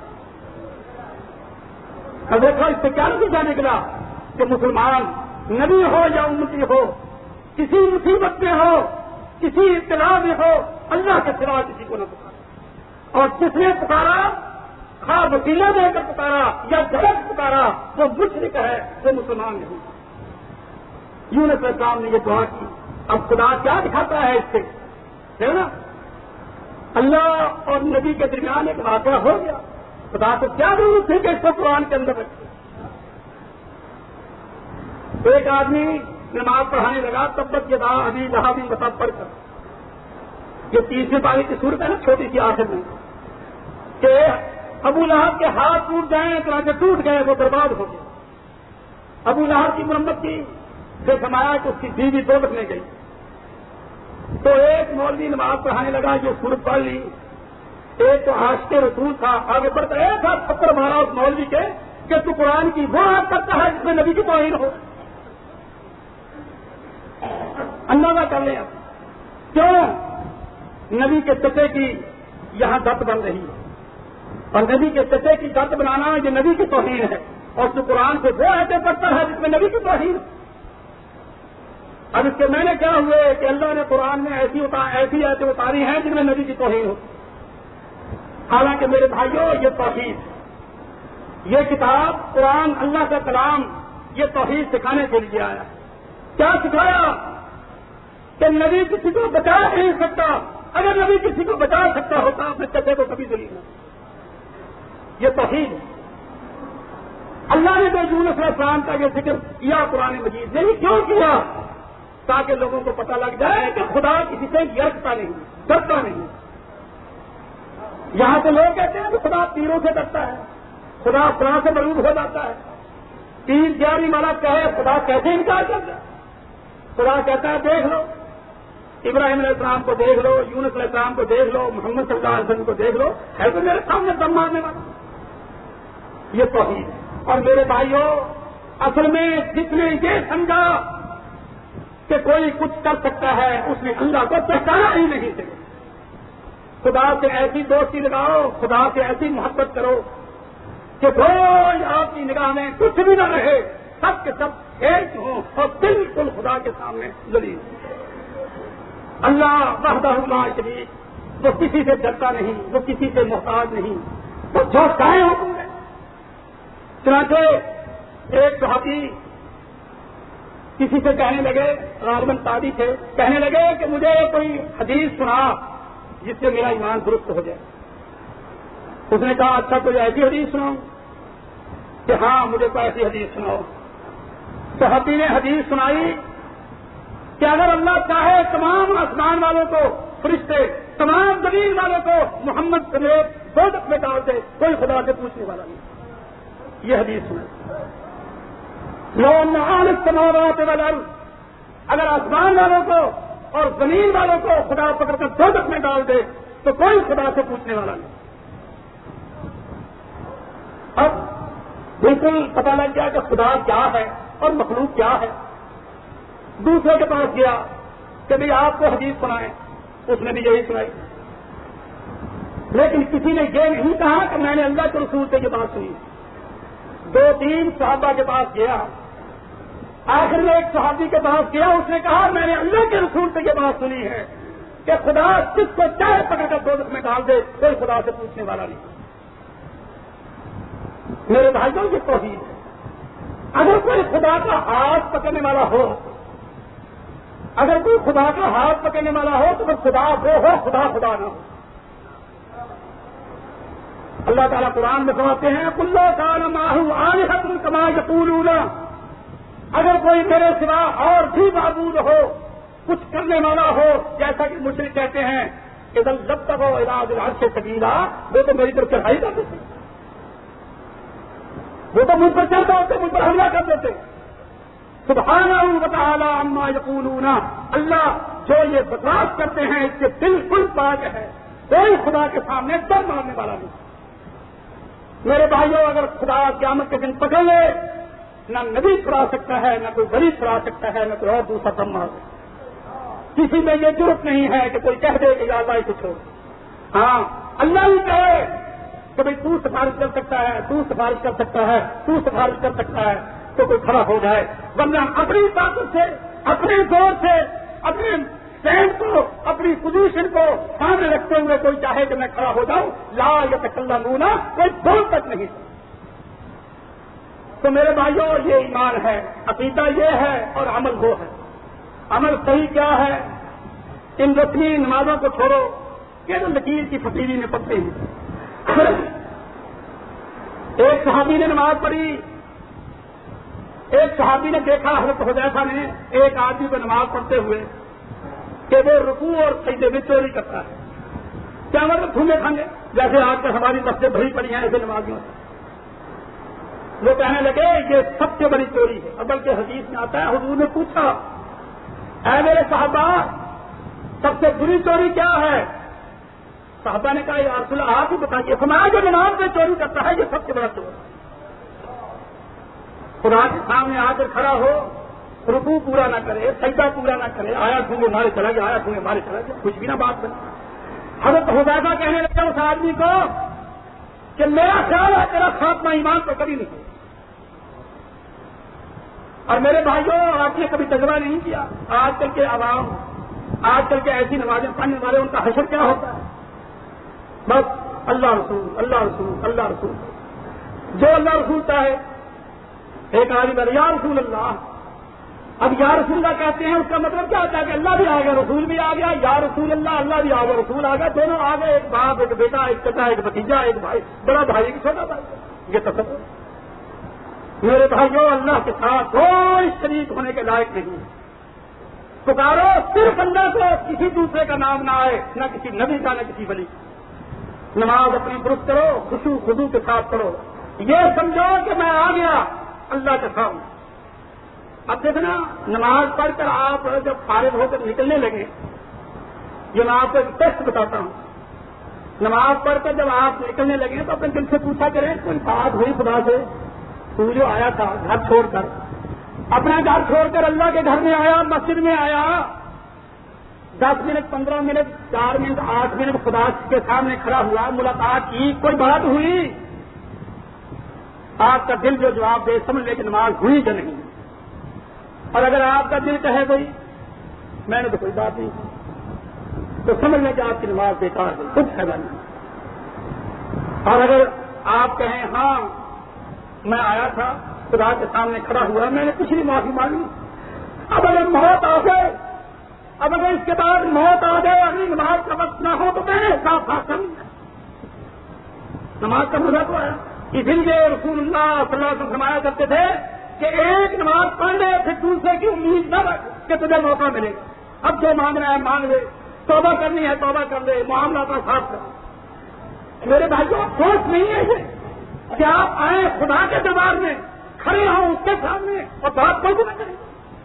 اب دیکھو اس سے کیا نتیجہ نکلا کہ مسلمان نبی ہو یا امتی ہو, کسی مصیبت میں ہو, کسی ابتلا میں ہو, اللہ کے سوا کسی کو نہ پکارا. اور جس نے پکارا, خواہ وسیلہ دے کر پکارا یا غلط پکارا, وہ مشرک ہے, وہ مسلمان نہیں. یونس علیہ السلام نے یہ دعا کی. اب خدا کیا دکھاتا ہے اس سے, ہے نا, اللہ اور نبی کے درمیان ایک واقعہ ہو گیا. خدا کو کیا ضرورت تھی کہ اس کو قرآن کے اندر رکھے. ایک آدمی نماز پڑھانے لگا, تبت یدا ابی لہب وتب پڑھ کر, یہ 30ویں پارے کی سورت ہے نا, چھوٹی سی آخر میں, کہ ابو لہب کے ہاتھ ٹوٹ جائیں, تو ٹوٹ گئے, وہ برباد ہو گئے. ابو لہب کی مرمت کی, پھر سمایا کہ اس کی بیوی دو بچنے گئی. تو ایک مولوی نماز پڑھانے لگا, جو سورت پڑھ لی. ایک تو عاشق رسول تھا, آگے بڑھ کر ایک ہاتھ پتھر مارا اس مولوی کے کہ تو قرآن کی وہ بات کرتا ہے جس میں نبی کی توہین ہو. اندازہ کر لیں آپ, کیوں نبی کے چچے کی یہاں دت بن رہی ہے, اور نبی کے چچے کی دت بنانا یہ نبی کی توہین ہے, اور تو قرآن سے وہ ایسے پڑھتا ہے جس میں نبی کی توہین. اب اس کے میں نے کیا ہوئے کہ اللہ نے قرآن میں ایسی ایسے اتاری ہیں جن میں نبی کی توہین ہو. حالانکہ میرے بھائیوں, یہ توحید, یہ کتاب قرآن اللہ کا کلام, یہ توحید سکھانے کے لیے آیا. کیا سکھایا کہ نبی کسی کو بچا نہیں سکتا. اگر نبی کسی کو بچا سکتا ہوتا اپنے چچے کو کبھی ذلیل نہ. یہ توحید ہے. اللہ نے جو یونس علیہ السلام کا یہ ذکر کیا قرآن مجید نے کیوں کیا؟ تاکہ لوگوں کو پتہ لگ جائے کہ خدا کسی سے یرکتا نہیں، ڈرتا نہیں. یہاں سے لوگ کہتے ہیں کہ خدا تیروں سے ڈرتا ہے، خدا فلاں سے مغلوب ہو جاتا ہے. تیر جاری والا کہے خدا کیسے انکار کر جائے؟ خدا کہتا ہے دیکھ لو ابراہیم علیہ السلام کو دیکھ لو، یونس علیہ السلام کو دیکھ لو، محمد صلی اللہ علیہ وسلم کو دیکھ لو، ہے تو میرے سامنے دم مارنے والا. یہ توحید ہے. اور میرے بھائیوں، اصل میں جس نے یہ سمجھا کہ کوئی کچھ کر سکتا ہے اس نے اللہ کو پہچانا ہی نہیں چاہیے. خدا سے ایسی دوستی لگاؤ، خدا سے ایسی محبت کرو کہ کوئی آپ کی نگاہ میں کچھ بھی نہ رہے، سب کے سب ایک ہوں اور بالکل خدا کے سامنے ذلیل. اللہ وحدہ لا شریک، وہ کسی سے ڈرتا نہیں، وہ کسی سے محتاج نہیں، وہ جو چاہے حکم ہے. چنانچہ ایک صحابی کسی سے کہنے لگے، غالباً تابعی تھے، کہنے لگے کہ مجھے کوئی حدیث سنا جس سے میرا ایمان درست ہو جائے. اس نے کہا اچھا کوئی ایسی حدیث سناؤ کہ ہاں مجھے کوئی ایسی حدیث سناؤ. صحابی نے حدیث سنائی کہ اگر اللہ چاہے تمام آسمان والوں کو، فرشتے، تمام زمین والوں کو محمد سمیت دوزخ میں ڈال دے، کوئی خدا سے پوچھنے والا نہیں. یہ حدیث سنائی. لو ان اہل السماوات والارض، اگر آسمان والوں کو اور زمین والوں کو خدا پکڑ کر دوزخ میں ڈال دے تو کوئی خدا سے پوچھنے والا نہیں. اب بالکل پتہ لگ گیا کہ خدا کیا ہے اور مخلوق کیا ہے. دوسرے کے پاس گیا کہ بھائی آپ کو حدیث سنائیں، اس نے بھی یہی سنائی. لیکن کسی نے یہ نہیں کہا کہ میں نے اللہ کے رسول سے یہ بات سنی. 2-3 صحابہ کے پاس گیا، آخر میں ایک صحابی کے پاس گیا، اس نے کہا میں نے اللہ کے رسول سے یہ بات سنی ہے کہ خدا کس کو چاہے پکڑ کر دوزخ میں ڈال دے، کوئی خدا سے پوچھنے والا نہیں. میرے بھائیوں یہ توحید ہے. اگر کوئی خدا کا ہاتھ پکڑنے والا ہو، اگر کوئی خدا کا ہاتھ پکڑنے والا ہو تو پھر خدا وہ ہو، خدا خدا نہ ہو. اللہ تعالیٰ قرآن میں فرماتے ہیں کل کان معہ آلہۃ کما یقولون، اگر کوئی میرے سوا اور بھی معبود ہو، کچھ کرنے والا ہو، جیسا کہ مشرک کہتے ہیں اذا لابتغوا الی ذی العرش سبیلا، وہ تو میری طرف چڑھائی کر دیتے، وہ تو مجھ پر چڑھتے ہوتے، مجھ پر حملہ کر دیتے. سبحانہ و تعالی عما یقولون، اللہ جو یہ بکواس کرتے ہیں اس سے بالکل پاک ہے، کوئی خدا کے سامنے سر مارنے والا نہیں. میرے بھائیوں، اگر خدا قیامت کے دن پکڑ لے، نہ نبی چھڑا سکتا ہے، نہ کوئی ولی چھڑا سکتا ہے، نہ کوئی اور دوسرا دم مار سکتا ہے. کسی میں یہ ضرورت نہیں ہے کہ کوئی کہہ دے کہ یا اللہ کچھ ہو. ہاں اللہ ہی کہے کہ بھائی تو سفارش کر سکتا ہے، تو سفارش کر سکتا ہے، تو سفارش کر سکتا ہے، تو کوئی کھڑا ہو جائے. ورنہ اپنی طاقت سے، اپنے زور سے، اپنے اسٹینڈ کو، اپنی پوزیشن کو سامنے رکھتے ہوئے کوئی چاہے کہ میں کھڑا ہو جاؤں، لا یتکلمون، کوئی بول تک نہیں. تو میرے بھائیوں یہ ایمان ہے، عقیدہ یہ ہے اور عمل وہ ہے. عمل صحیح کیا ہے؟ ان رسمی نمازوں کو چھوڑو کہ جو لکیر کی فقیری میں پڑھتے ہیں. ایک صحابی نے نماز پڑھی، ایک صحابی نے دیکھا حضرت حذیفہ نے ایک آدمی کو نماز پڑھتے ہوئے کہ وہ رکوع اور سجدے میں چوری کرتا ہے. کیا مطلب ٹھونگے کھانے، جیسے آج کل ہماری مسجدیں بھری پڑی ہیں ایسے نمازیوں سے. وہ کہنے لگے یہ سب سے بڑی چوری ہے. بلکہ حدیث میں آتا ہے حضور نے پوچھا اے میرے صحابہ سب سے بری چوری کیا ہے؟ صحابہ نے کہا یا رسول اللہ آپ ہی بتائیے. فرمایا جو نماز میں چوری کرتا ہے یہ سب سے بڑا چور ہے. خدا کے سامنے آ کر کھڑا ہو، رکوع پورا نہ کرے، سجدہ پورا نہ کرے، آیا ٹھونگے مارے چلا گیا، آیا ٹھونگے مارے چلا گیا، کچھ بھی نہ بات بنے. حضرت حذیفہ کہنے لگا اس آدمی کو کہ میرا خیال ہے تیرا خاتمہ ایمان تو کبھی نہیں. اور میرے بھائیوں آپ نے کبھی تجربہ نہیں کیا، آج کل کے عوام، آج کل کے ایسی نمازیں پڑھنے والے ان کا حشر کیا ہوتا ہے؟ بس اللہ رسول اللہ رسول اللہ رسول، جو اللہ رسول چاہے. ایک آدمی بولے یا رسول اللہ اب یا رسول اللہ کہتے ہیں، اس کا مطلب کیا ہوتا ہے کہ اللہ بھی آ گیا، رسول بھی آ گیا، یا رسول اللہ، اللہ بھی آ گیا، رسول آ گیا، دونوں آ گئے، ایک باپ ایک بیٹا، ایک چچا ایک بھتیجا، ایک بھائی، بڑا بھائی ایک چھوٹا بھائی، یہ تصور۔ میرے بھائیوں، اللہ کے ساتھ کوئی شریک ہونے کے لائق نہیں ہے۔ پکارو صرف اللہ کو، کسی دوسرے کا نام نہ آئے، نہ کسی نبی کا، نہ کسی ولی کا۔ نماز اپنی درست کرو، خشوع خضوع کے ساتھ پڑھو، یہ سمجھو کہ میں آ گیا اللہ کے سامنے۔ اب دیکھنا، نماز پڑھ کر آپ جب فارغ ہو کر نکلنے لگے، یہ میں آپ کو ایک ٹیسٹ بتاتا ہوں، نماز پڑھ کر جب آپ نکلنے لگے تو اپنے دل سے پوچھا کریں کوئی بات ہوئی خدا سے؟ تو جو آیا تھا گھر چھوڑ کر، اپنا گھر چھوڑ کر اللہ کے گھر میں آیا، مسجد میں آیا، 10 منٹ 15 منٹ 4 منٹ 8 منٹ خدا کے سامنے کھڑا ہوا، ملاقات کی، کوئی بات ہوئی؟ آپ کا دل جو جواب دے سمجھ لے کہ نماز ہوئی کہ نہیں۔ اور اگر آپ کا دل کہے بھائی میں نے تو کوئی بات نہیں کی، تو سمجھ لیں کہ آپ کی نماز بیکار ہے، کچھ فائدہ نہیں۔ اور اگر آپ کہیں ہاں میں آیا تھا خدا کے سامنے کھڑا ہوا، میں نے کچھ نہیں معافی مانگی، اب اگر موت آ جائے، اب اگر اس کے بعد موت آ جائے، اگلی نماز کا وقت نہ ہو تو میں نے صاف نہیں ہے، نماز کا مزہ تو آیا۔ اسی لیے رسول اللہ صلی اللہ علیہ وسلم فرمایا کرتے تھے کہ ایک نماز پڑھ لے پھر دوسرے کی امید نہ رکھ کہ تجھے موقع ملے گا، اب جو مانگنا ہے مانگ لے، توبہ کرنی ہے توبہ کر لے، معاملہ کا صاف کر۔ میرے بھائیوں، افسوس نہیں ہے یہ کہ آپ آئے خدا کے دربار میں، کھڑے ہوں اس کے سامنے اور بات کوئی بھی نہ کریں۔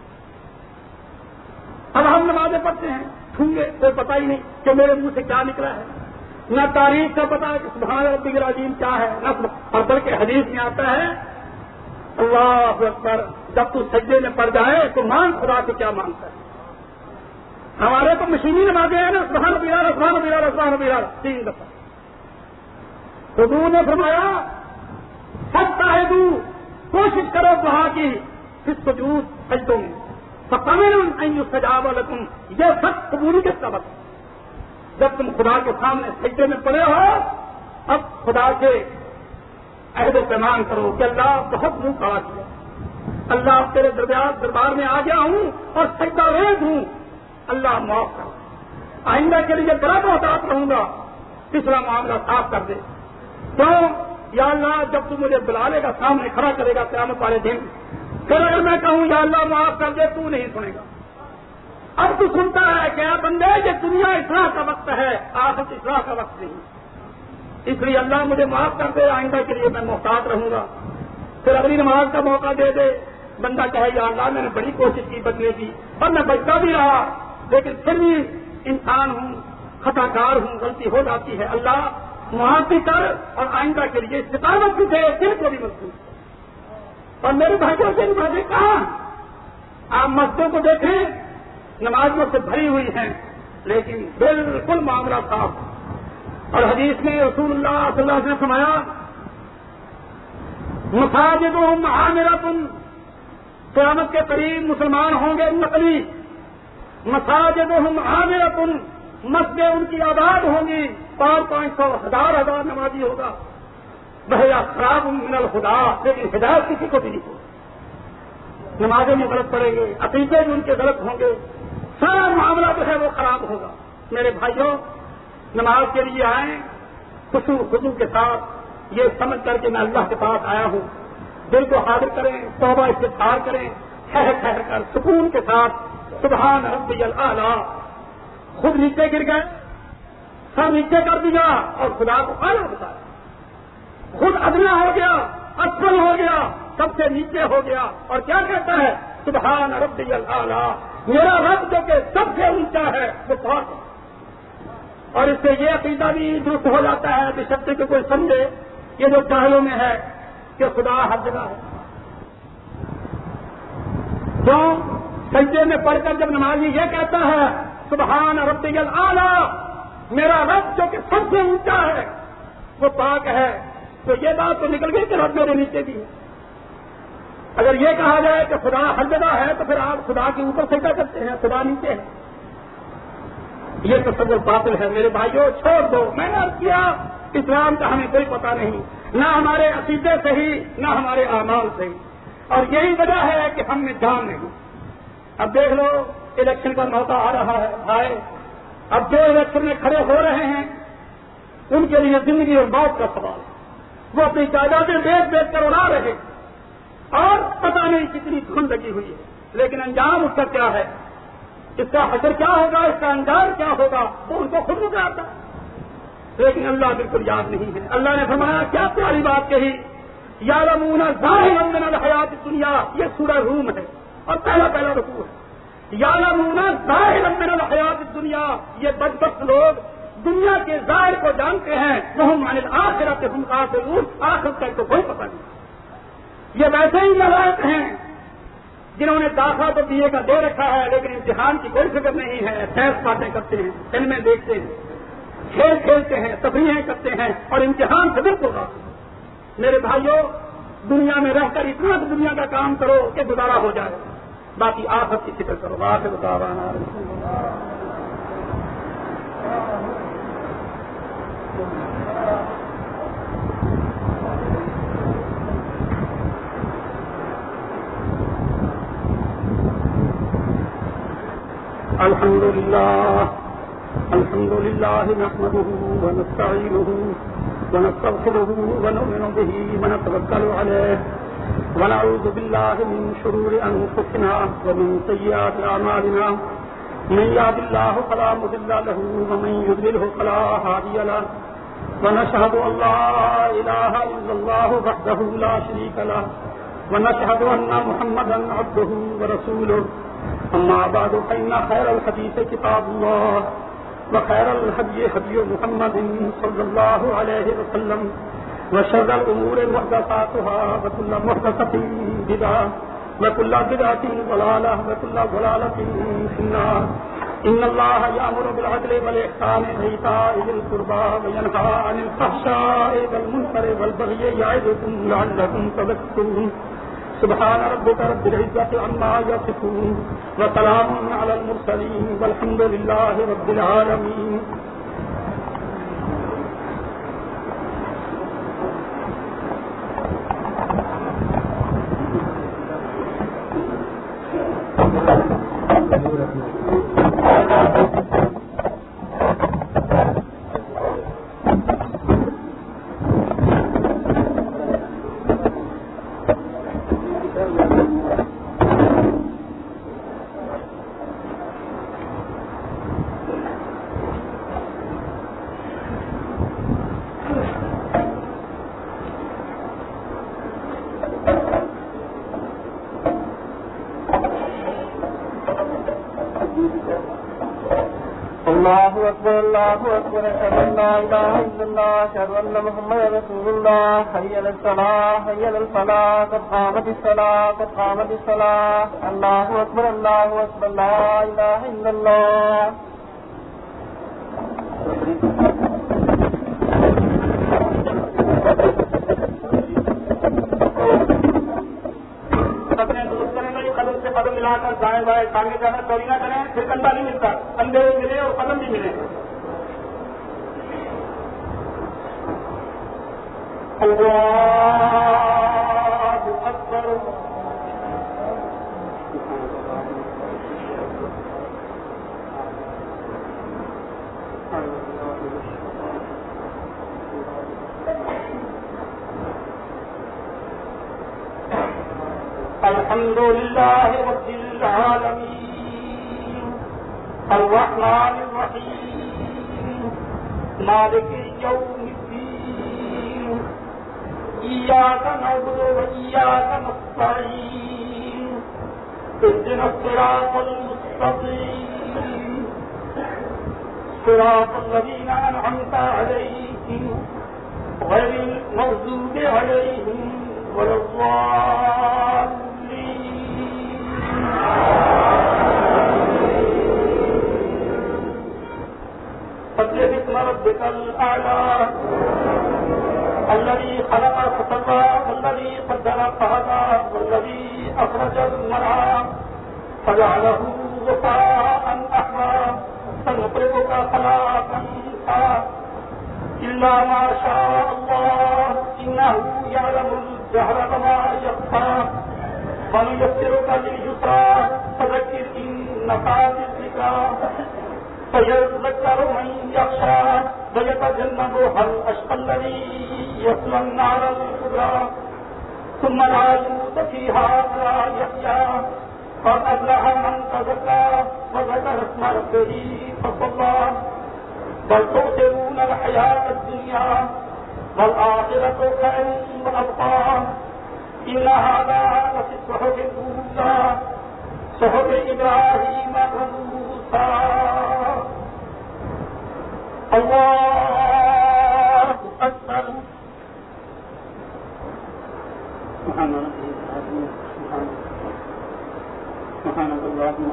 اب ہم نمازیں پڑھتے ہیں، ٹھونگے کوئی پتہ ہی نہیں کہ میرے منہ سے کیا نکلا ہے، نہ تاریخ کا پتا ہے کہ سبحان ربی العظیم کیا ہے، نہ اور بلکہ حدیث میں آتا ہے اللہ اکبر، جب تو سجدے میں پڑ جائے تو مان خدا سے کیا مانگتا ہے۔ ہمارے تو مشینی نمازیں ہیں نا، سبحان ربی الاعلیٰ سبحان ربی الاعلیٰ سبحان ربی الاعلیٰ 3 دفعہ۔ حضور نے فرمایا فاجتہدوا، کوشش کرو دعا کی، فی السجود، سجدوں میں، فقمنوا ان یستجاب لکم، یہ سب قبولی کے سبب۔ جب تم خدا کے سامنے سجدے میں پڑے ہو، اب خدا سے عہد و پیمان کرو کہ اللہ بہت منہ کھڑا کیا، اللہ تیرے دربار میں آ گیا ہوں اور سجدہ ریز ہوں، اللہ معاف کر، آئندہ کے لیے بڑا محتاط رہوں گا، تیسرا معاملہ صاف کر دے۔ کیوں؟ یا اللہ جب تو مجھے بلا لے گا، سامنے کھڑا کرے گا قیامت والے دن، پھر اگر میں کہوں یا اللہ معاف کر دے، تو نہیں سنے گا۔ اب تو سنتا ہے کہ اے بندے یہ دنیا اصلاح کا وقت ہے، آخرت اصلاح کا وقت نہیں، اس لیے اللہ مجھے معاف کر دے، آئندہ کے لیے میں محتاط رہوں گا۔ پھر اگلی نماز کا موقع دے دے، بندہ کہے یا اللہ میں نے بڑی کوشش کی بچنے کی اور میں بچتا بھی رہا، لیکن پھر بھی انسان ہوں، خطا کار ہوں، غلطی ہو جاتی ہے، اللہ معافی کر اور آئندہ کے لیے استقامت بھی دے، دل کو بھی مضبوط۔ اور میرے بھائیوں سے نمازیں کہاں؟ آپ مسجدوں کو دیکھیں، نمازوں سے بھری ہوئی ہیں، لیکن بالکل معاملہ صاف۔ اور حدیث میں رسول اللہ صلی اللہ علیہ وسلم نے فرمایا مساجدہم عامرۃ، قیامت کے قریب مسلمان ہوں گے نقلی، مساجدہم عامرۃ، مسجدیں ان کی آباد ہوں گی، 500 1000 نمازی ہوگا، بہیا خراب من الہدی، لیکن ہدایت کسی کو بھی نہیں ہوگی، نمازیں بھی غلط پڑیں گے، عقیدے بھی ان کے غلط ہوں گے، سارا معاملہ جو ہے وہ خراب ہوگا۔ میرے بھائیوں، نماز کے لیے آئیں خشوع خضوع کے ساتھ، یہ سمجھ کر کے میں اللہ کے پاس آیا ہوں، دل کو حاضر کریں، توبہ استغفار کریں، ٹھہر ٹھہر کر سکون کے ساتھ سبحان ربی الاعلیٰ، خود نیچے گر گئے، سر نیچے کر دیا اور خدا کو اعلیٰ بتایا، خود ادنا ہو گیا، اسفل ہو گیا، سب سے نیچے ہو گیا، اور کیا کہتا ہے سبحان ربی الاعلیٰ، میرا رب جو کہ سب سے اونچا ہے وہ پاک ہے۔ اور اس سے یہ عقیدہ بھی درست ہو جاتا ہے کہ شخص کو کوئی سمجھے یہ جو جاہلوں میں ہے کہ خدا ہر جگہ ہے، جو سجدے میں پڑھ کر جب نمازی یہ کہتا ہے سبحان ربی الاعلیٰ، میرا رب جو کہ سب سے اونچا ہے وہ پاک ہے، تو یہ بات تو نکل گئی کہ رب میرے نیچے بھی ہے۔ اگر یہ کہا جائے کہ خدا ہر جگہ ہے تو پھر آپ خدا کے اوپر سجدہ کرتے ہیں، خدا نیچے ہے، یہ تصور باطل ہے۔ میرے بھائیوں چھوڑ دو، میں نے عرض کیا اسلام کا ہمیں کوئی پتہ نہیں، نہ ہمارے عقیدے سے ہی نہ ہمارے اعمال سے ہی، اور یہی وجہ ہے کہ ہم میں جان نہیں۔ اب دیکھ لو الیکشن کا موقع آ رہا ہے آئے، اب جو الیکشن میں کھڑے ہو رہے ہیں ان کے لیے زندگی اور موت کا سوال ہے، وہ اپنی جائیدادیں بیچ کر اڑا رہے اور پتہ نہیں کتنی دھن لگی ہوئی ہے، لیکن انجام اس کا کیا ہے، اس کا حشر کیا ہوگا، اس کا انجام کیا ہوگا، وہ ان کو خود گزارتا ہے، لیکن اللہ بالکل یاد نہیں ہے۔ اللہ نے فرمایا کیا پیاری بات کہی، یعلمون ظاہرا من الحیات الدنیا، یہ سورہ روم ہے اور پہلا رکوع ہے۔ یعلمون ظاہرا من الحیات الدنیا، یہ بدبخت لوگ دنیا کے ظاہر کو جانتے ہیں، وہم عن الآخرۃ هم غافلون، آخرت کا تو کوئی پتہ نہیں۔ یہ ویسے ہی نالائق ہیں جنہوں نے داخلہ تو BA کا دے رکھا ہے لیکن امتحان کی کوئی فکر نہیں ہے، سیر باتیں کرتے ہیں، فلمیں دیکھتے ہیں، کھیل کھیلتے ہیں، تفریحیں کرتے ہیں اور امتحان سے بالکل غافل۔ میرے بھائیوں، دنیا میں رہ کر اتنا تو دنیا کا کام کرو کہ گزارا ہو جائے، باقی آخرت کی فکر کرو۔ آخر دعوانا الحمد لله نحمده ونستعينه ونستغفره ونؤمن به ونتوكل عليه ونعوذ بالله من شرور أنفسنا ومن سيئات أعمالنا، من يهد الله فلا مضل له ومن يضلل فلا هادي له، ونشهد أن لا إله إلا الله وحده لا شريك له، ونشهد أن محمدا عبده ورسوله، أما بعد فإن خير الحديث كتاب الله وخير الهدي هدي محمد صلى الله عليه وسلم، وشر الأمور محدثاتها وكل محدثة بدعة وكل بدعة ضلالة وكل ضلالة في النار۔ إن الله يأمر بالعدل والإحسان وإيتاء ذي القربى وينهى عن الفحشاء والمنكر والبغي يعظكم لعلكم تذكرون۔ سبحان ربك رب العزة عما يصفون وسلام على المرسلين والحمد لله رب العالمين۔ اللہ اکبر اللہ اکبر، اشہد ان لا الہ الا اللہ، اشہد ان محمد رسول اللہ، حی علی الصلاۃ حی علی الفلاح، قد قامت الصلاۃ قد قامت الصلاۃ، اللہ اکبر اللہ اکبر، لا الہ الا اللہ۔ قدم ملا کر دائیں بائیں ٹانگیں جانا چوری نہ کریں، پھر کندھا نہیں ملتا، کندھے بھی ملے اور قدم بھی ملے۔ اللہ اکبر۔ الحمد لله رب العالمين الرحمن الرحيم مالك يوم الدين إياك نعبد وإياك نستعين اهدنا الصراط المستقيم صراط الذين أنعمت عليهم غير المغضوب عليهم ولا الضالين۔ سبح اسم ربك الأعلى الذي خلق فسوى والذي قدر فهدى والذي أخرج المرعى فجعله غثاء أحوى سنقرئك فلا تنسى إلا ما شاء الله إنه يعلم الجهر وما يخفى ونيسرك لليسرى فذكر سيذكر من يخشى ويتجنبها الأشقى الذي يصلى النار الكبرى ثم لا يموت فيها ولا يحيا قد أفلح من تزكى وذكر اسم ربه فصلى بل تؤثرون الحياة الدنيا والآخرة خير وأبقى إن هذا لفي الصحف الأولى صحف إبراهيم وموسى الله أكبر سبحانك اللهم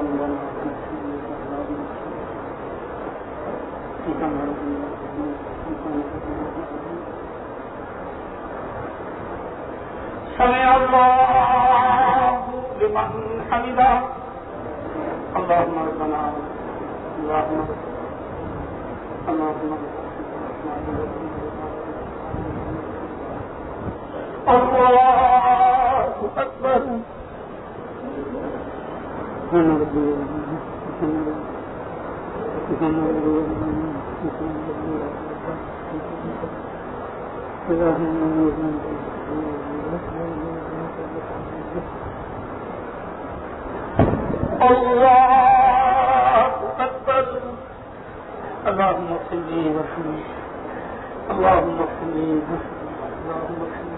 سمع الله لمن حمده اللهم ربنا اللهم الله أكبر الله أكبر اللهم صل وسلم اللهم صل اللهم صل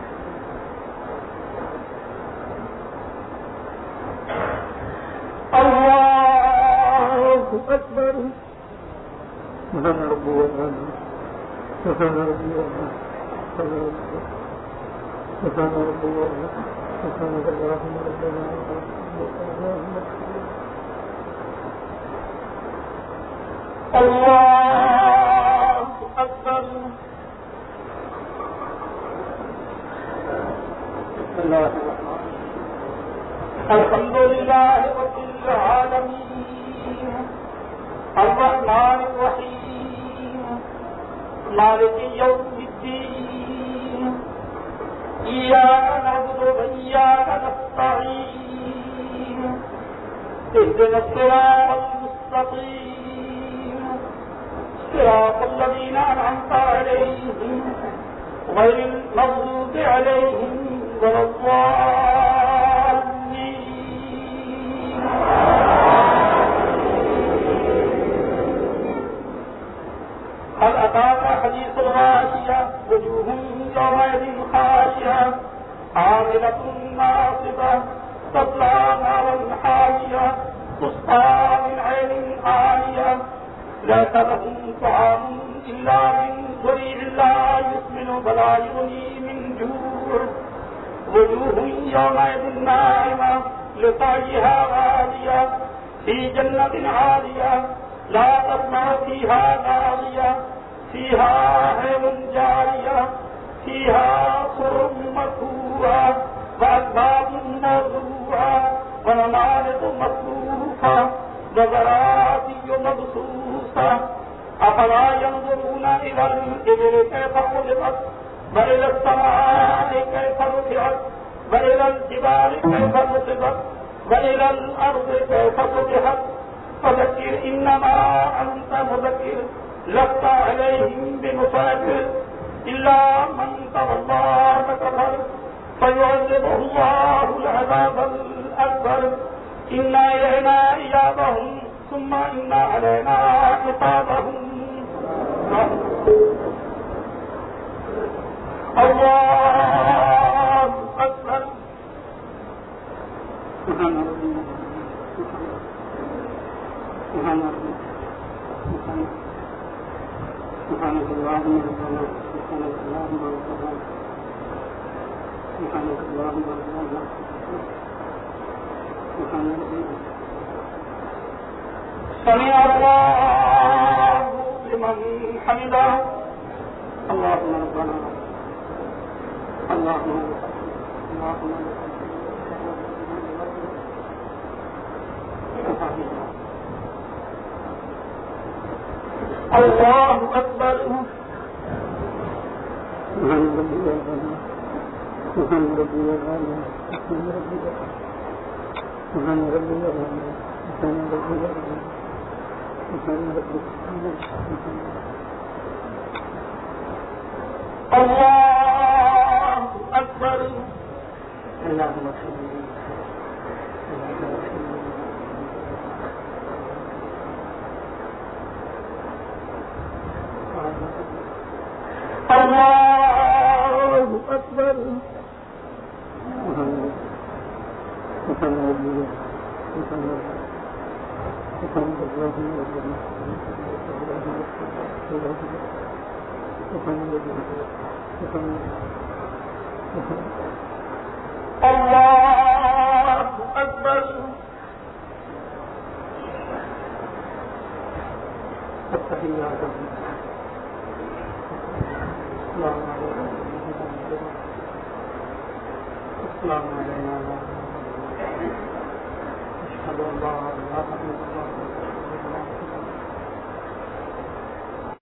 الله أكبر سبحان ربي وبحمده سبحان ربي وبحمده سبحان ربي وبحمده سبحانك اللهم ربنا الله أكبر الله الحمد لله رب العالمين الرحمن الرحيم مالك يوم الدين إياك نعبد وإياك نستعين اهدنا الصراط المستقيم صراط الذين أنعمت عليهم غير المغضوب عليهم ولا الضالين هل أتاك حديث الغاشية وجوه يومئذ خاشعة عاملة ناصبة تصلى نارا حامية تسقى من عين آنية ليس لهم طعام إلا من ضريع لا يسمن ولا يغني من جوع وجوه يومئذ ناعمة لسعيها راضية في جنة عالية لا تسمع فيها لاغية فيها عين جارية فيها سرر مرفوعة وأكواب موضوعة ونمارق مصفوفة وزرابي مبثوثة أفلا ينظرون إلى الإبل كيف خلقت وإلى السماء كيف رفعت وإلى الجبال كيف نصبت وإلى الأرض كيف سطحت فذكر إنما أنت مذكر لست عليهم بمسيطر إلا من تولى وكفر فيعذبه الله العذاب الأكبر إن إلينا إيابهم ثم إن علينا حسابهم الله أكبر سبحان ربي سبحان ربي سبحانك اللهم ربنا سبحانك اللهم ربنا سبحانك اللهم ربنا سبحان ربي سمع الله لمن حمده اللهم ربنا اللهم الله أكبر سبحان ربي سبحان ربي سبحان ربي سبحان ربي اللہ اکبر اللهم صل اللہ اکبر اللہ اکبر السلام علیکم.